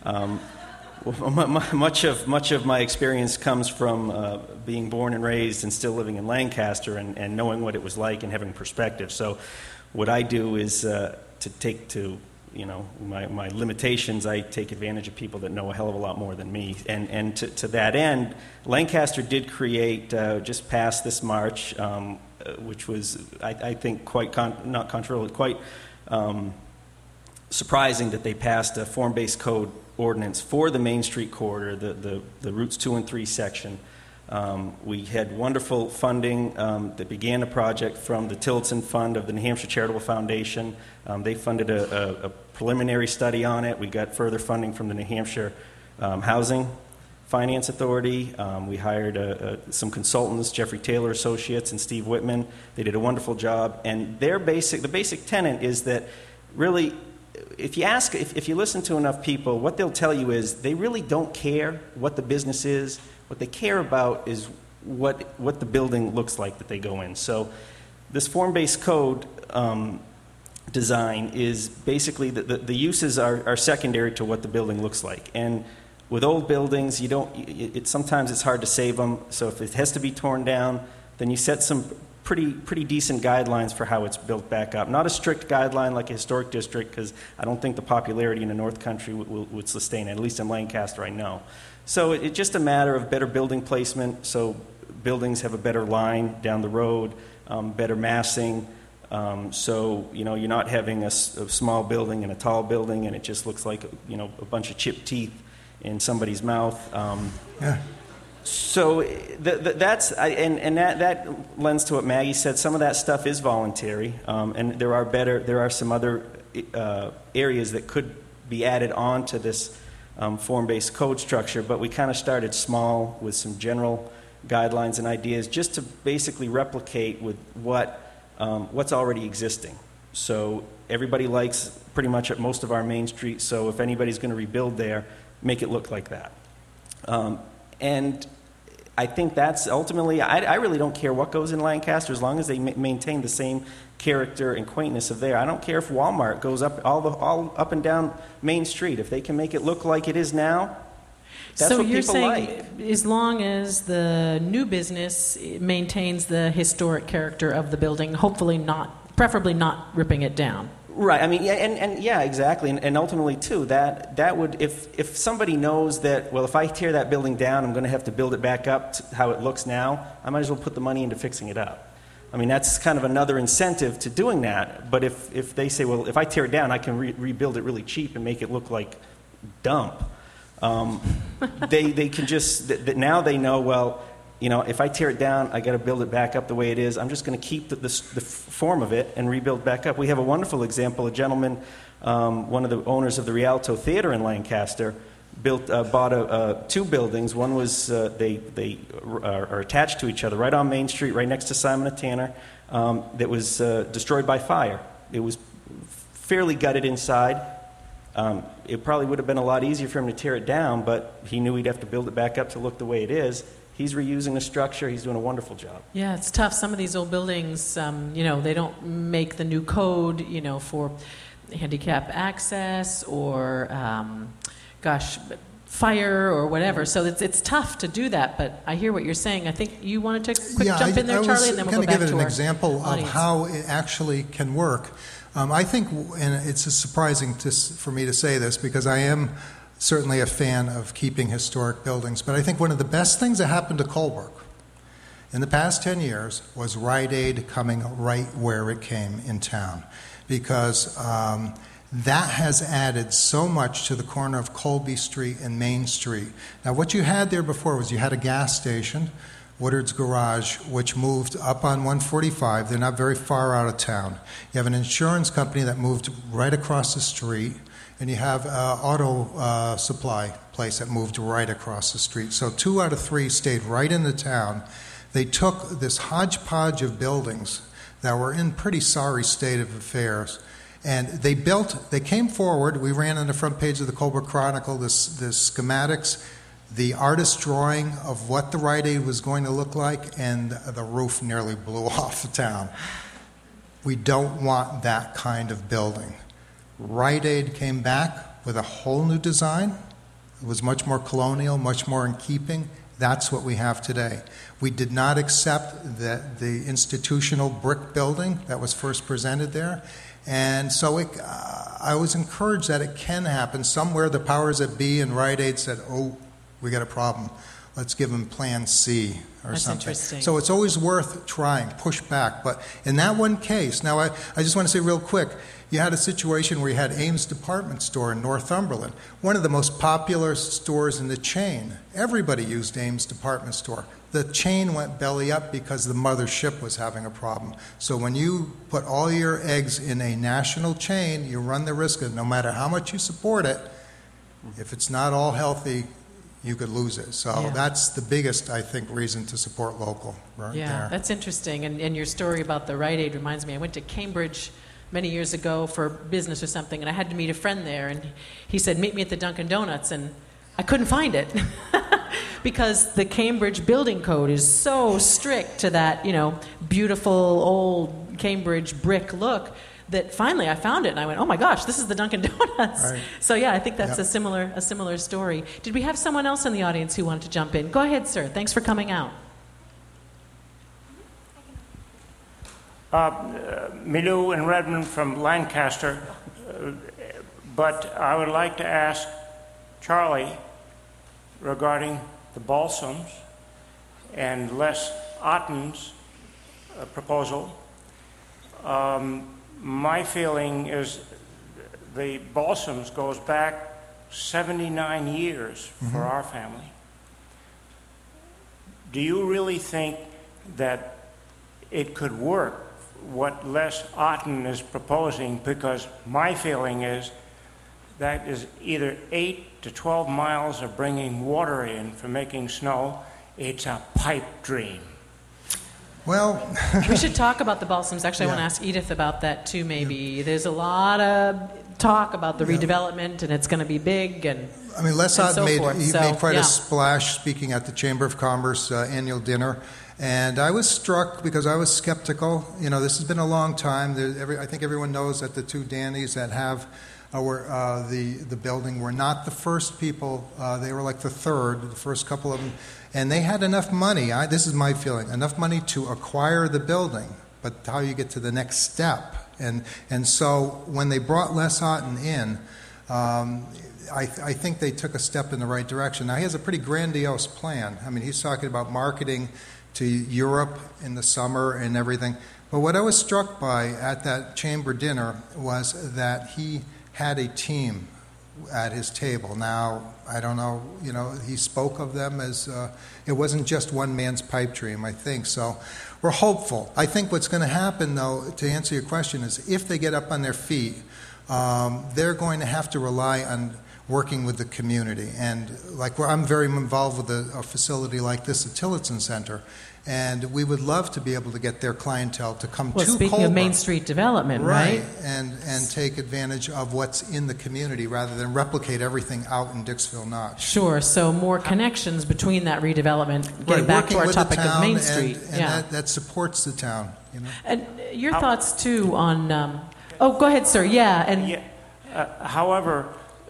much of my experience comes from being born and raised and still living in Lancaster and knowing what it was like and having perspective. So, what I do is to take to my limitations, I take advantage of people that know a hell of a lot more than me. And to that end, Lancaster did create, just past this March, which was, I think, quite not controversial, quite surprising that they passed a form-based code ordinance for the Main Street corridor, the Routes 2 and 3 section. We had wonderful funding that began the project from the Tillotson Fund of the New Hampshire Charitable Foundation. They funded a preliminary study on it. We got further funding from the New Hampshire Housing Finance Authority. We hired some consultants, Jeffrey Taylor Associates and Steve Whitman. They did a wonderful job. And the basic tenet is that really, if you listen to enough people, what they'll tell you is they really don't care what the business is. What they care about is what the building looks like that they go in. So this form-based code design is basically the uses are secondary to what the building looks like. And with old buildings, sometimes it's hard to save them. So if it has to be torn down, then you set some pretty decent guidelines for how it's built back up. Not a strict guideline like a historic district, because I don't think the popularity in the North Country would sustain it, at least in Lancaster I know. So it's just a matter of better building placement, so buildings have a better line down the road, better massing, so you're not having a small building and a tall building and it just looks like a bunch of chipped teeth in somebody's mouth. Yeah. So that lends to what Maggie said. Some of that stuff is voluntary, and there are some other areas that could be added on to this form-based code structure, but we kind of started small with some general guidelines and ideas just to basically replicate with what's already existing. So everybody likes pretty much at most of our Main Street, so if anybody's going to rebuild there, make it look like that. And I think that's ultimately, I really don't care what goes in Lancaster as long as they maintain the same character and quaintness of there. I don't care if Walmart goes up all up and down Main Street. If they can make it look like it is now, that's so what you're people saying like. As long as the new business maintains the historic character of the building, preferably not ripping it down. Right. I mean, yeah, and yeah, exactly. And ultimately, too, that would, if somebody knows that, well, if I tear that building down, I'm going to have to build it back up to how it looks now, I might as well put the money into fixing it up. I mean, that's kind of another incentive to doing that. But if they say, well, if I tear it down, I can rebuild it really cheap and make it look like dump. They can just, now they know, well, if I tear it down, I got to build it back up the way it is. I'm just going to keep the form of it and rebuild back up. We have a wonderful example. A gentleman, one of the owners of the Rialto Theater in Lancaster, bought two buildings. One was they are attached to each other right on Main Street, right next to Simon & Tanner. That was destroyed by fire. It was fairly gutted inside. It probably would have been a lot easier for him to tear it down, but he knew he'd have to build it back up to look the way it is. He's reusing the structure. He's doing a wonderful job. Yeah, it's tough. Some of these old buildings, they don't make the new code, for handicap access or, fire or whatever. So it's tough to do that, but I hear what you're saying. I think you wanted to jump in there, Charlie, and then we'll go back to give it an our example audience. of how it actually can work. I think, and it's surprising for me to say this because I am certainly a fan of keeping historic buildings, but I think one of the best things that happened to Colebrook in the past 10 years was Rite Aid coming right where it came in town, because that has added so much to the corner of Colby Street and Main Street. Now, what you had there before was you had a gas station, Woodard's Garage, which moved up on 145. They're not very far out of town. You have an insurance company that moved right across the street, and you have an auto supply place that moved right across the street. So 2 out of 3 stayed right in the town. They took this hodgepodge of buildings that were in pretty sorry state of affairs, and they came forward. We ran on the front page of the Colebrook Chronicle the schematics, the artist drawing of what the Rite Aid was going to look like, and the roof nearly blew off the town. We don't want that kind of building. Rite Aid came back with a whole new design. It was much more colonial, much more in keeping. That's what we have today. We did not accept the institutional brick building that was first presented there. And so I was encouraged that it can happen. Somewhere the powers that be in Rite Aid said, oh, we got a problem. Let's give them Plan C or That's something. Interesting. So it's always worth trying, push back. But in that one case, now I just want to say real quick, you had a situation where you had Ames Department Store in Northumberland, one of the most popular stores in the chain. Everybody used Ames Department Store. The chain went belly up because the mothership was having a problem. So when you put all your eggs in a national chain, you run the risk of no matter how much you support it, if it's not all healthy, you could lose it. So that's the biggest, I think, reason to support local right there. That's interesting. And your story about the Rite Aid reminds me, I went to Cambridge many years ago for business or something, and I had to meet a friend there, and he said, meet me at the Dunkin' Donuts, and I couldn't find it because the Cambridge building code is so strict to that, beautiful old Cambridge brick look that finally I found it, and I went, oh my gosh, this is the Dunkin' Donuts. Right. So I think that's a similar story. Did we have someone else in the audience who wanted to jump in? Go ahead, sir. Thanks for coming out. Milou and Redmond from Lancaster, but I would like to ask Charlie regarding the Balsams and Les Otten's proposal. My feeling is the Balsams goes back 79 years for our family. Do you really think that it could work, what Les Otten is proposing? Because my feeling is that is either 8 to 12 miles of bringing water in for making snow. It's a pipe dream. Well, we should talk about the Balsams. Actually, I want to ask Edith about that too, maybe. Yeah. There's a lot of talk about the redevelopment, and it's going to be big. And I mean, Les Otten made quite a splash speaking at the Chamber of Commerce annual dinner. And I was struck because I was skeptical. This has been a long time. I think everyone knows that the two Dannies that have the building were not the first people. They were like the first couple of them. And they had enough money, this is my feeling, enough money to acquire the building, but how you get to the next step. And so when they brought Les Otten in, I think they took a step in the right direction. Now, he has a pretty grandiose plan. I mean, he's talking about marketing to Europe in the summer and everything. But what I was struck by at that chamber dinner was that he had a team at his table. Now, I don't know, he spoke of them as, it wasn't just one man's pipe dream, I think. So we're hopeful. I think what's going to happen, though, to answer your question, is if they get up on their feet, they're going to have to rely on working with the community. And I'm very involved with a facility like this at Tillotson Center, and we would love to be able to get their clientele to come to Colbrook. Well, speaking of Main Street development, right? And take advantage of what's in the community rather than replicate everything out in Dixville Notch. Sure, so more connections between that redevelopment, getting back to our topic of Main Street. And that supports the town. And your thoughts, too, on... go ahead, sir. However,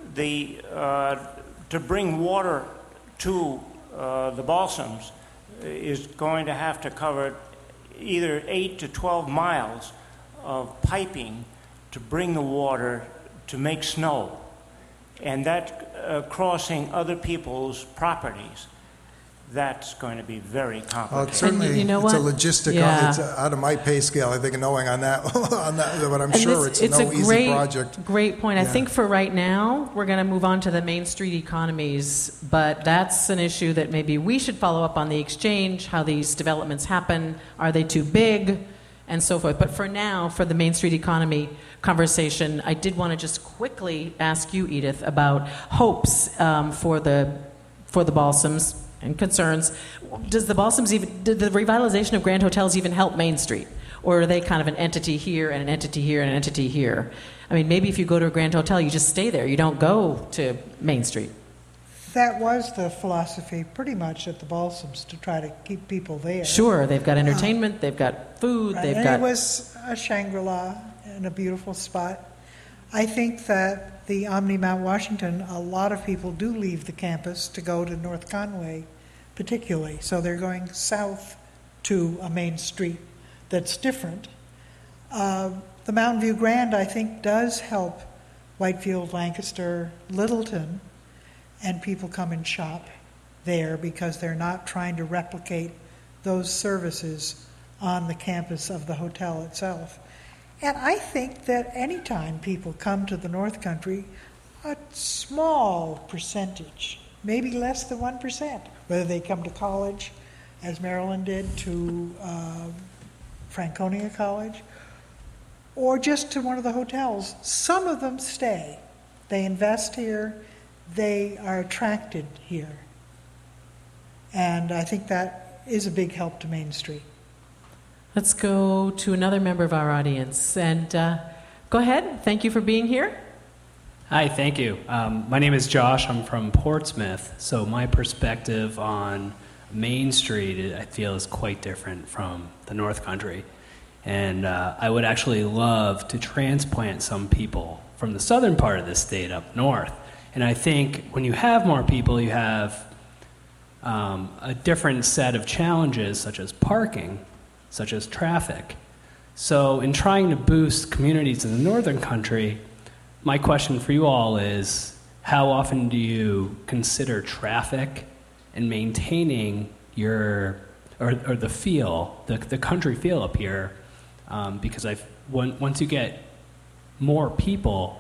to bring water to the Balsams is going to have to cover either 8 to 12 miles of piping to bring the water to make snow, and that crossing other people's properties. That's going to be very complicated. Well, certainly, it's a logistical. It's out of my pay scale, I think, knowing on that, but I'm sure it's no easy project. Great point. I think for right now, we're going to move on to the Main Street economies, but that's an issue that maybe we should follow up on the exchange, how these developments happen, are they too big, and so forth. But for now, for the Main Street economy conversation, I did want to just quickly ask you, Edith, about hopes for the Balsams and concerns. Does the Balsams did the revitalization of Grand Hotels even help Main Street? Or are they kind of an entity here and an entity here and an entity here? I mean, maybe if you go to a Grand Hotel, you just stay there. You don't go to Main Street. That was the philosophy pretty much at the Balsams, to try to keep people there. Sure, they've got entertainment, they've got food, right, and it was a Shangri-La and a beautiful spot. I think that the Omni Mount Washington, a lot of people do leave the campus to go to North Conway, particularly. So they're going south to a Main Street that's different. The Mountain View Grand, I think, does help Whitefield, Lancaster, Littleton, and people come and shop there because they're not trying to replicate those services on the campus of the hotel itself. And I think that anytime people come to the North Country, a small percentage, maybe less than 1%, whether they come to college, as Marilyn did, to Franconia College, or just to one of the hotels, some of them stay. They invest here. They are attracted here. And I think that is a big help to Main Street. Let's go to another member of our audience. And go ahead. Thank you for being here. Hi, thank you. My name is Josh. I'm from Portsmouth. So my perspective on Main Street, I feel, is quite different from the North Country. And I would actually love to transplant some people from the southern part of the state up north. And I think when you have more people, you have a different set of challenges, such as parking, such as traffic. So in trying to boost communities in the northern country, my question for you all is, how often do you consider traffic and maintaining your, or the feel, the country feel up here? Because once you get more people,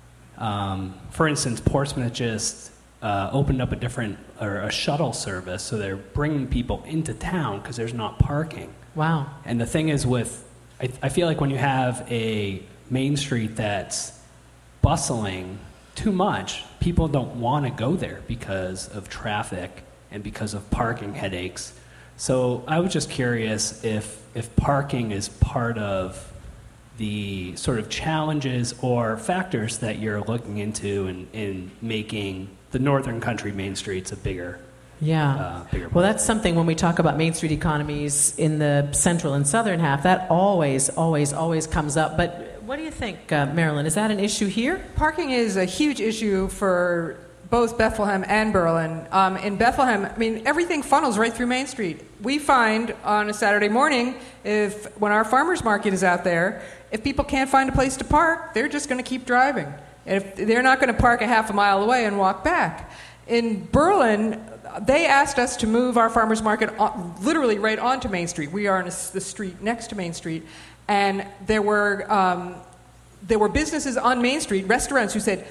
for instance, Portsmouth just opened up a shuttle service, so they're bringing people into town because there's not parking. Wow. And the thing is I feel like when you have a Main Street that's bustling too much, people don't want to go there because of traffic and because of parking headaches. So I was just curious if parking is part of the sort of challenges or factors that you're looking into in making the northern country Main Streets a bigger bigger. Well, that's something when we talk about Main Street economies in the central and southern half, that always comes up. But what do you think, Marilyn? Is that an issue here? Parking is a huge issue for both Bethlehem and Berlin. In Bethlehem, I mean, everything funnels right through Main Street. We find on a Saturday morning, when our farmers market is out there, if people can't find a place to park, they're just going to keep driving. And if they're not going to park a half a mile away and walk back. In Berlin, they asked us to move our farmers market literally right onto Main Street. We are on the street next to Main Street, and there were businesses on Main Street, restaurants, who said,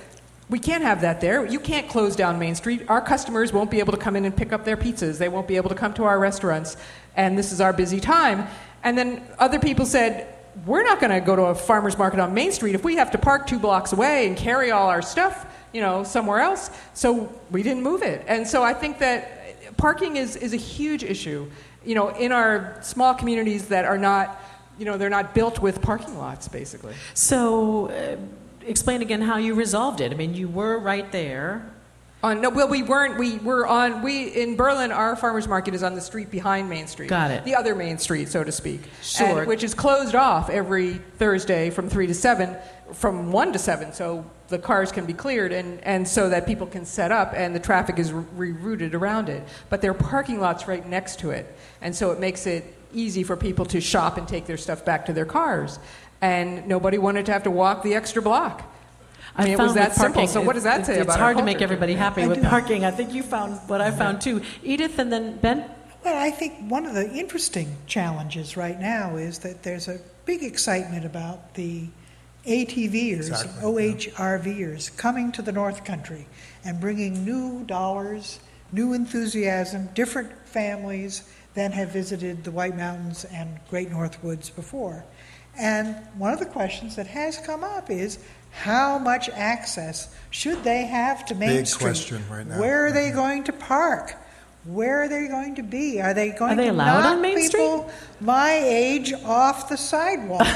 We can't have that there. You can't close down Main Street. Our customers won't be able to come in and pick up their pizzas. They won't be able to come to our restaurants. And this is our busy time. And then other people said, we're not going to go to a farmer's market on Main Street if we have to park 2 blocks away and carry all our stuff, somewhere else. So we didn't move it. And so I think that parking is a huge issue, in our small communities that are not, they're not built with parking lots, basically. So explain again how you resolved it. I mean, you were right there. We weren't. In Berlin, our farmers market is on the street behind Main Street. Got it. The other Main Street, so to speak. Sure. Which is closed off every Thursday from 3 to 7, from 1 to 7, so the cars can be cleared and so that people can set up and the traffic is rerouted around it. But there are parking lots right next to it, and so it makes it easy for people to shop and take their stuff back to their cars. And nobody wanted to have to walk the extra block. I mean, it was that simple. So what does that say about our It's hard to culture? make everybody happy with parking. I think you found what I found too. Edith and then Ben? Well, I think one of the interesting challenges right now is that there's a big excitement about the ATVers, OHRVers, coming to the North Country and bringing new dollars, new enthusiasm, different families than have visited the White Mountains and Great North Woods before. And one of the questions that has come up is, how much access should they have to Main Street? Big question right now. Where are they going to park? Where are they going to be? Are they going to allowed knock on Main people my age off the sidewalk?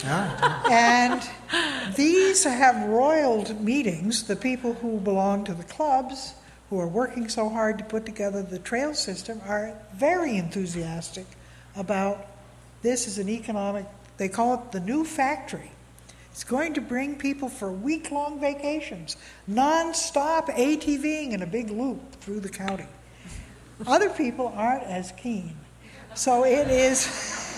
And these have roiled meetings. The people who belong to the clubs, who are working so hard to put together the trail system, are very enthusiastic about this as an economic, they call it the new factory. It's going to bring people for week-long vacations, non-stop ATVing in a big loop through the county. Other people aren't as keen. So it's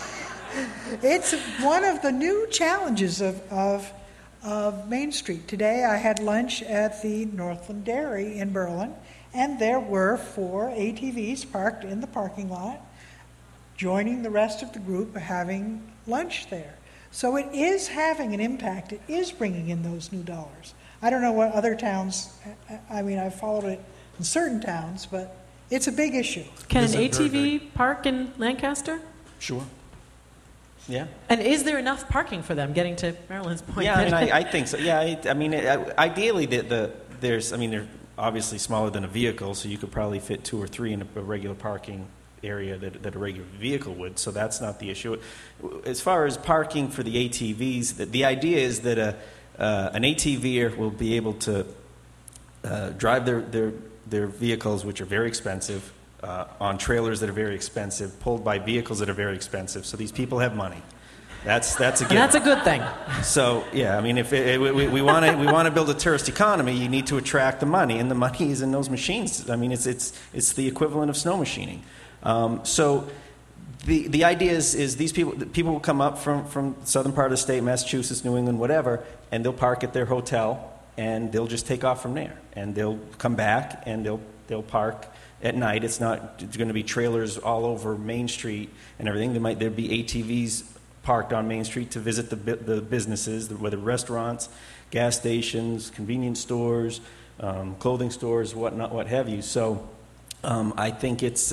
one of the new challenges of Main Street. Today I had lunch at the Northland Dairy in Berlin, and there were 4 ATVs parked in the parking lot, joining the rest of the group having lunch there. So it is having an impact. It is bringing in those new dollars. I don't know what other towns, I've followed it in certain towns, but it's a big issue. Can an ATV park in Lancaster? Sure. Yeah. And is there enough parking for them, getting to Marilyn's point? Yeah, I think so. Yeah, ideally, they're obviously smaller than a vehicle, so you could probably fit 2 or 3 in a regular parking area that a regular vehicle would, so that's not the issue. As far as parking for the ATVs, the idea is that an ATVer will be able to drive their vehicles, which are very expensive, on trailers that are very expensive, pulled by vehicles that are very expensive, so these people have money. That's a given. And that's a good thing. So yeah, if we want to build a tourist economy, you need to attract the money, and the money is in those machines. It's the equivalent of snow machining. So the idea is these people will come up from southern part of the state, Massachusetts, New England, whatever, and they'll park at their hotel, and they'll just take off from there, and they'll come back and they'll park at night. It's going to be trailers all over Main Street and everything. There'd be ATVs parked on Main Street to visit the businesses, whether restaurants, gas stations, convenience stores, clothing stores, whatnot, what have you. So I think it's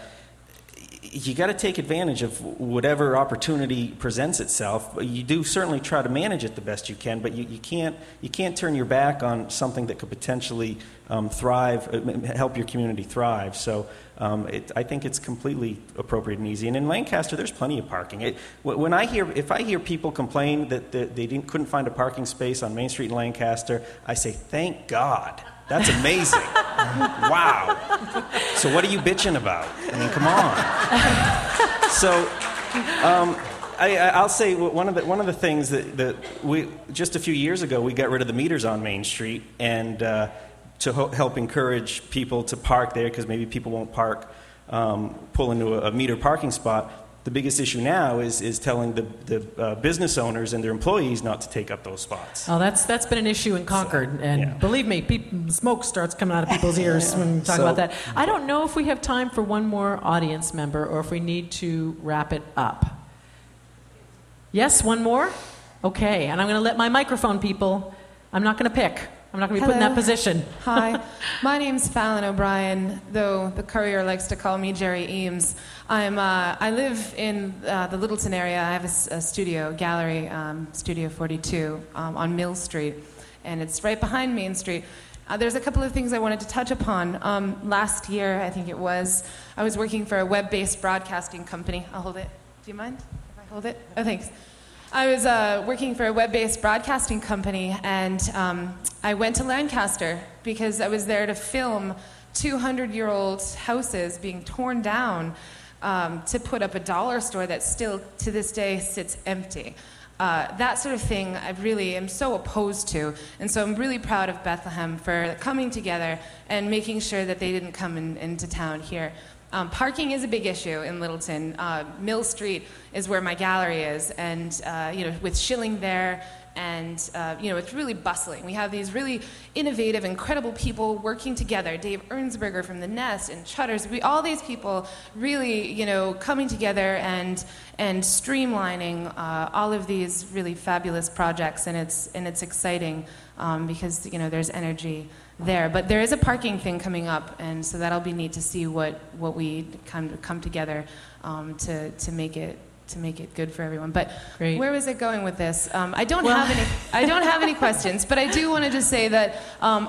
you got to take advantage of whatever opportunity presents itself. You do certainly try to manage it the best you can, but you can't turn your back on something that could potentially help your community thrive. So I think it's completely appropriate and easy. And in Lancaster, there's plenty of parking. If I hear people complain that they couldn't find a parking space on Main Street in Lancaster, I say, thank God. That's amazing. Wow. So what are you bitching about? Come on. So I'll say one of the things that we just a few years ago we got rid of the meters on Main Street and to help encourage people to park there because maybe people won't pull into a meter parking spot. The biggest issue now is telling the business owners and their employees not to take up those spots. Oh, that's been an issue in Concord, and believe me, smoke starts coming out of people's ears when we talk about that. I don't know if we have time for one more audience member or if we need to wrap it up. Yes, one more? Okay, and I'm going to let my microphone people, I'm not going to pick. I'm not going to be put in that position. Hi, my name's Fallon O'Brien, though the Courier likes to call me Jerry Eames. I live in the Littleton area. I have a studio, gallery, Studio 42, on Mill Street, and it's right behind Main Street. There's a couple of things I wanted to touch upon. Last year, I think it was, I was working for a web-based broadcasting company. I'll hold it. Do you mind if I hold it? Oh, thanks. I was working for a web-based broadcasting company, and I went to Lancaster because I was there to film 200-year-old houses being torn down to put up a dollar store that still, to this day, sits empty. That sort of thing I really am so opposed to, and so I'm really proud of Bethlehem for coming together and making sure that they didn't come into town here. Parking is a big issue in Littleton. Mill Street is where my gallery is, and with Schilling there, and it's really bustling. We have these really innovative, incredible people working together. Dave Ernsberger from The Nest and Chutters. All these people really, coming together and streamlining all of these really fabulous projects, and it's exciting because there's energy there. But there is a parking thing coming up, and so that'll be neat to see what we come together to make it good for everyone. But Great. Where was it going with this? I don't have any questions, but I do want to just say that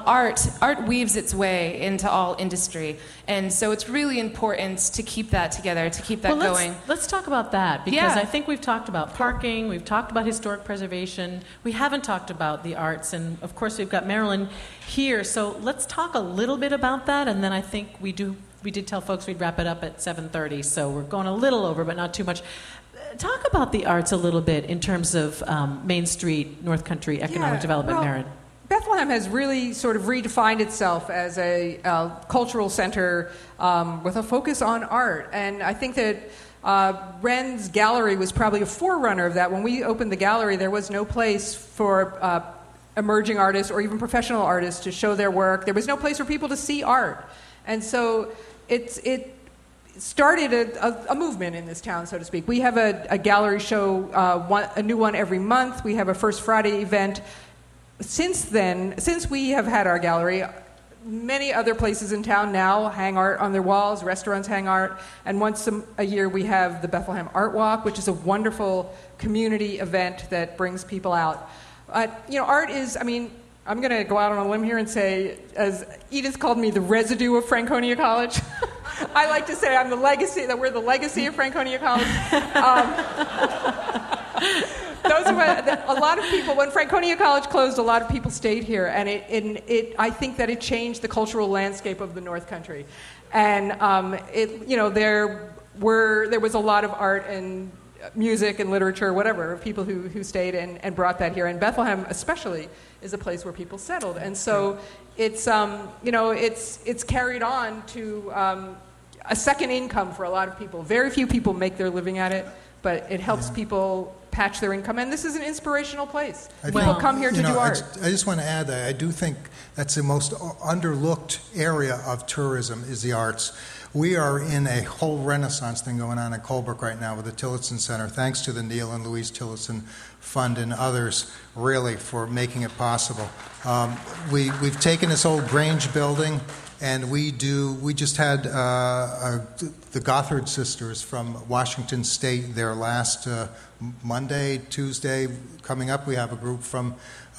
art weaves its way into all industry, and so it's really important to keep that together, to keep that going. Let's talk about that, because I think we've talked about parking, we've talked about historic preservation, we haven't talked about the arts, and of course we've got Marilyn here, so let's talk a little bit about that, and then I think we did tell folks we'd wrap it up at 7:30, so we're going a little over, but not too much. Talk about the arts a little bit in terms of Main Street, North Country economic development, Marin. Bethlehem has really sort of redefined itself as a cultural center with a focus on art. And I think that Wren's Gallery was probably a forerunner of that. When we opened the gallery, there was no place for emerging artists or even professional artists to show their work. There was no place for people to see art. And so it started a movement in this town, so to speak. We have a gallery show, a new one every month. We have a First Friday event. Since we have had our gallery, many other places in town now hang art on their walls, restaurants hang art, and once a year we have the Bethlehem Art Walk, which is a wonderful community event that brings people out. Art is, I'm going to go out on a limb here and say, as Edith called me, the residue of Franconia College. I like to say that we're the legacy of Franconia College. A lot of people, when Franconia College closed, a lot of people stayed here, and I think that it changed the cultural landscape of the North Country. And there was a lot of art and music and literature, whatever, people who stayed and brought that here. And Bethlehem, especially, is a place where people settled. And so it's carried on to a second income for a lot of people. Very few people make their living at it, but it helps people patch their income. And this is an inspirational place. People come here to do art. I just want to add that I do think that's the most underlooked area of tourism is the arts. We are in a whole renaissance thing going on in Colebrook right now with the Tillotson Center, thanks to the Neil and Louise Tillotson Fund and others, really, for making it possible. We've taken this old Grange building, and we just had the Gothard sisters from Washington State there last Monday, Tuesday. Coming up, we have a group from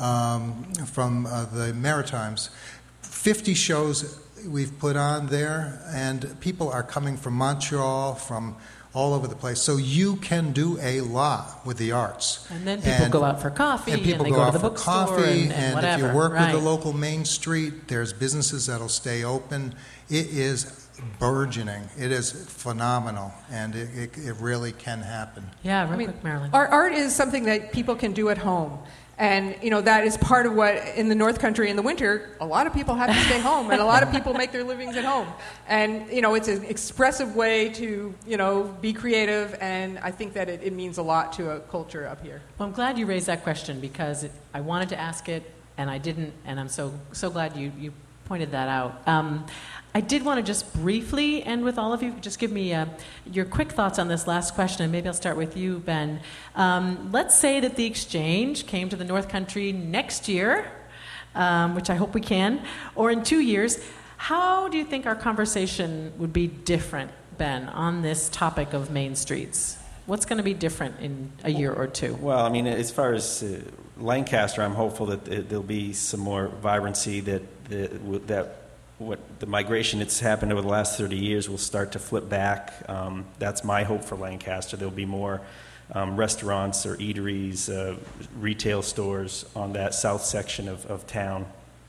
the Maritimes. 50 shows we've put on there, and people are coming from Montreal, from all over the place. So you can do a lot with the arts. And then people go out for coffee, and they go to the bookstore, and whatever. If you work with the local Main Street, there's businesses that'll stay open. It is burgeoning. It is phenomenal, and it really can happen. Yeah, quick, Marilyn. Art is something that people can do at home. And, that is part of what, in the North Country in the winter, a lot of people have to stay home, and a lot of people make their livings at home. And, it's an expressive way to, be creative, and I think that it means a lot to a culture up here. Well, I'm glad you raised that question, because I wanted to ask it, and I didn't, and I'm so glad you pointed that out. I did want to just briefly end with all of you. Just give me your quick thoughts on this last question, and maybe I'll start with you, Ben. Let's say that the exchange came to the North Country next year. which I hope we can, or in 2 years, how do you think our conversation would be different, Ben, on this topic of main streets? What's going to be different in a year or two? Well, I mean, as far as Lancaster, I'm hopeful that there'll be some more vibrancy, that what the migration that's happened over the last 30 years will start to flip back. That's my hope for Lancaster. There'll be more restaurants or eateries, retail stores on that south section of town.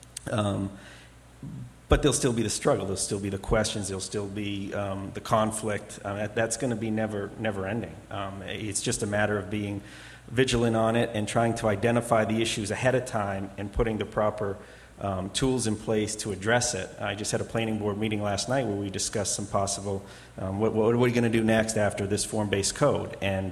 But there'll still be the struggle. There'll still be the questions. There'll still be the conflict. That's going to be never ending. It's just a matter of being vigilant on it and trying to identify the issues ahead of time and putting the proper tools in place to address it. I just had a planning board meeting last night where we discussed some possible, what are we going to do next after this form-based code? And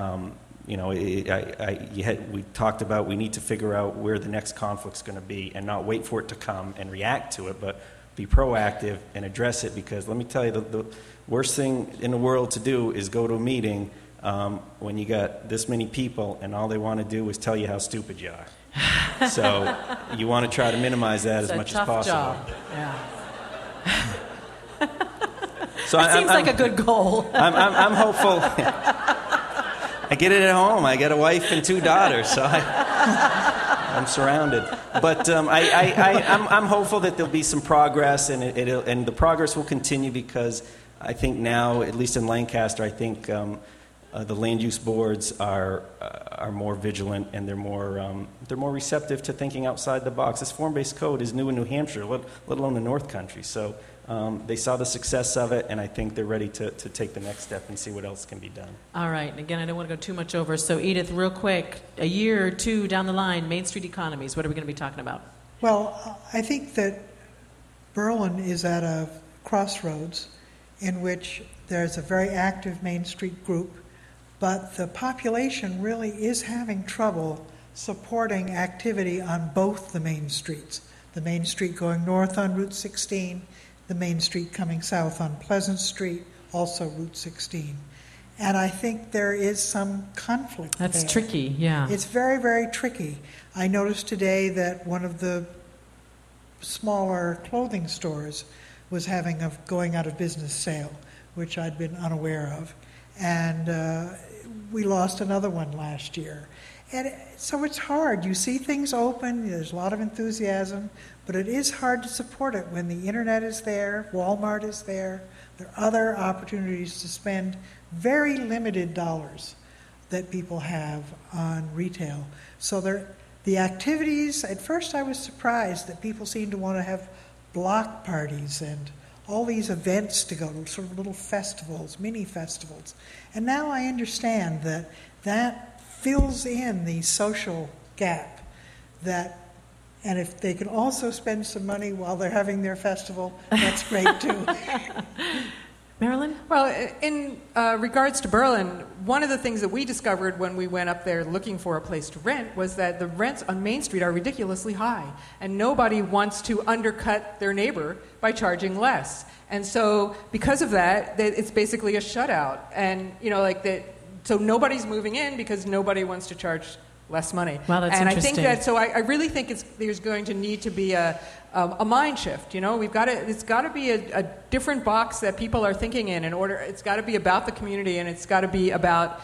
we talked about we need to figure out where the next conflict's going to be and not wait for it to come and react to it, but be proactive and address it, because let me tell you, the worst thing in the world to do is go to a meeting when you got this many people and all they want to do is tell you how stupid you are. So you want to try to minimize that as much as possible. Job. Yeah. So that seems like a good goal. I'm hopeful. I get it at home. I got a wife and 2 daughters, so I'm surrounded. But I'm hopeful that there'll be some progress, and the progress will continue, because I think now, at least in Lancaster, I think the land use boards are more vigilant, and they're more receptive to thinking outside the box. This form-based code is new in New Hampshire, let alone the North Country. So they saw the success of it, and I think they're ready to take the next step and see what else can be done. All right. And again, I don't want to go too much over. So, Edith, real quick, a year or two down the line, Main Street economies, what are we going to be talking about? Well, I think that Berlin is at a crossroads in which there's a very active Main Street group, but the population really is having trouble supporting activity on both the main streets. The main street going north on Route 16, the main street coming south on Pleasant Street, also Route 16. And I think there is some conflict That's there. tricky, yeah. It's very, very tricky. I noticed today that one of the smaller clothing stores was having a going out of business sale, which I'd been unaware of. And we lost another one last year. And so it's hard. You see things open, there's a lot of enthusiasm, but it is hard to support it when the internet is there, Walmart is there, there are other opportunities to spend very limited dollars that people have on retail. So the activities, at first I was surprised that people seem to want to have block parties and all these events to go to, sort of little festivals, mini festivals. And now I understand that that fills in the social gap, and if they can also spend some money while they're having their festival, that's great too. Marilyn? Well, in regards to Berlin, one of the things that we discovered when we went up there looking for a place to rent was that the rents on Main Street are ridiculously high, and nobody wants to undercut their neighbor by charging less. And so because of that, it's basically a shutout. And, so nobody's moving in because nobody wants to charge less money. Wow, that's and interesting. I think that, I really think there's going to need to be a mind shift. It's got to be a different box that people are thinking in order. It's got to be about the community, and it's got to be about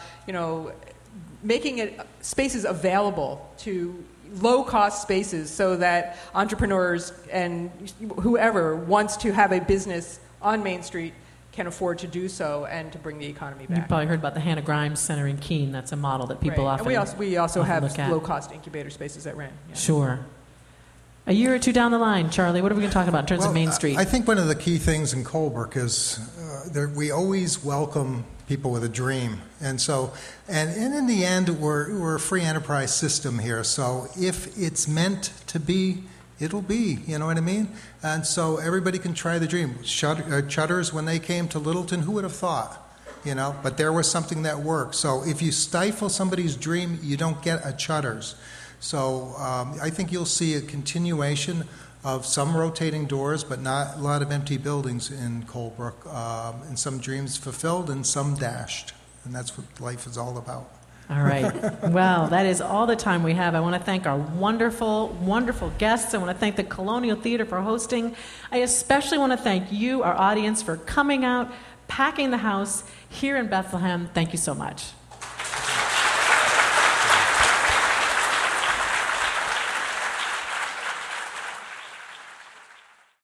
making spaces available to low-cost spaces so that entrepreneurs and whoever wants to have a business on Main Street can afford to do so and to bring the economy back. You've probably heard about the Hannah Grimes Center in Keene. That's a model that people often And we also often have look at. low-cost incubator spaces at Wren. Yeah. Sure. A year or two down the line, Charlie, what are we going to talk about in terms of Main Street? I think one of the key things in Colebrook is we always welcome people with a dream. And so, and in the end, we're a free enterprise system here. So if it's meant to be, it'll be, you know what I mean? And so everybody can try the dream. Chutters, when they came to Littleton, who would have thought? But there was something that worked. So if you stifle somebody's dream, you don't get a Chutters. So I think you'll see a continuation of some rotating doors, but not a lot of empty buildings in Colebrook, and some dreams fulfilled and some dashed. And that's what life is all about. All right. Well, that is all the time we have. I want to thank our wonderful, wonderful guests. I want to thank the Colonial Theater for hosting. I especially want to thank you, our audience, for coming out, packing the house here in Bethlehem. Thank you so much.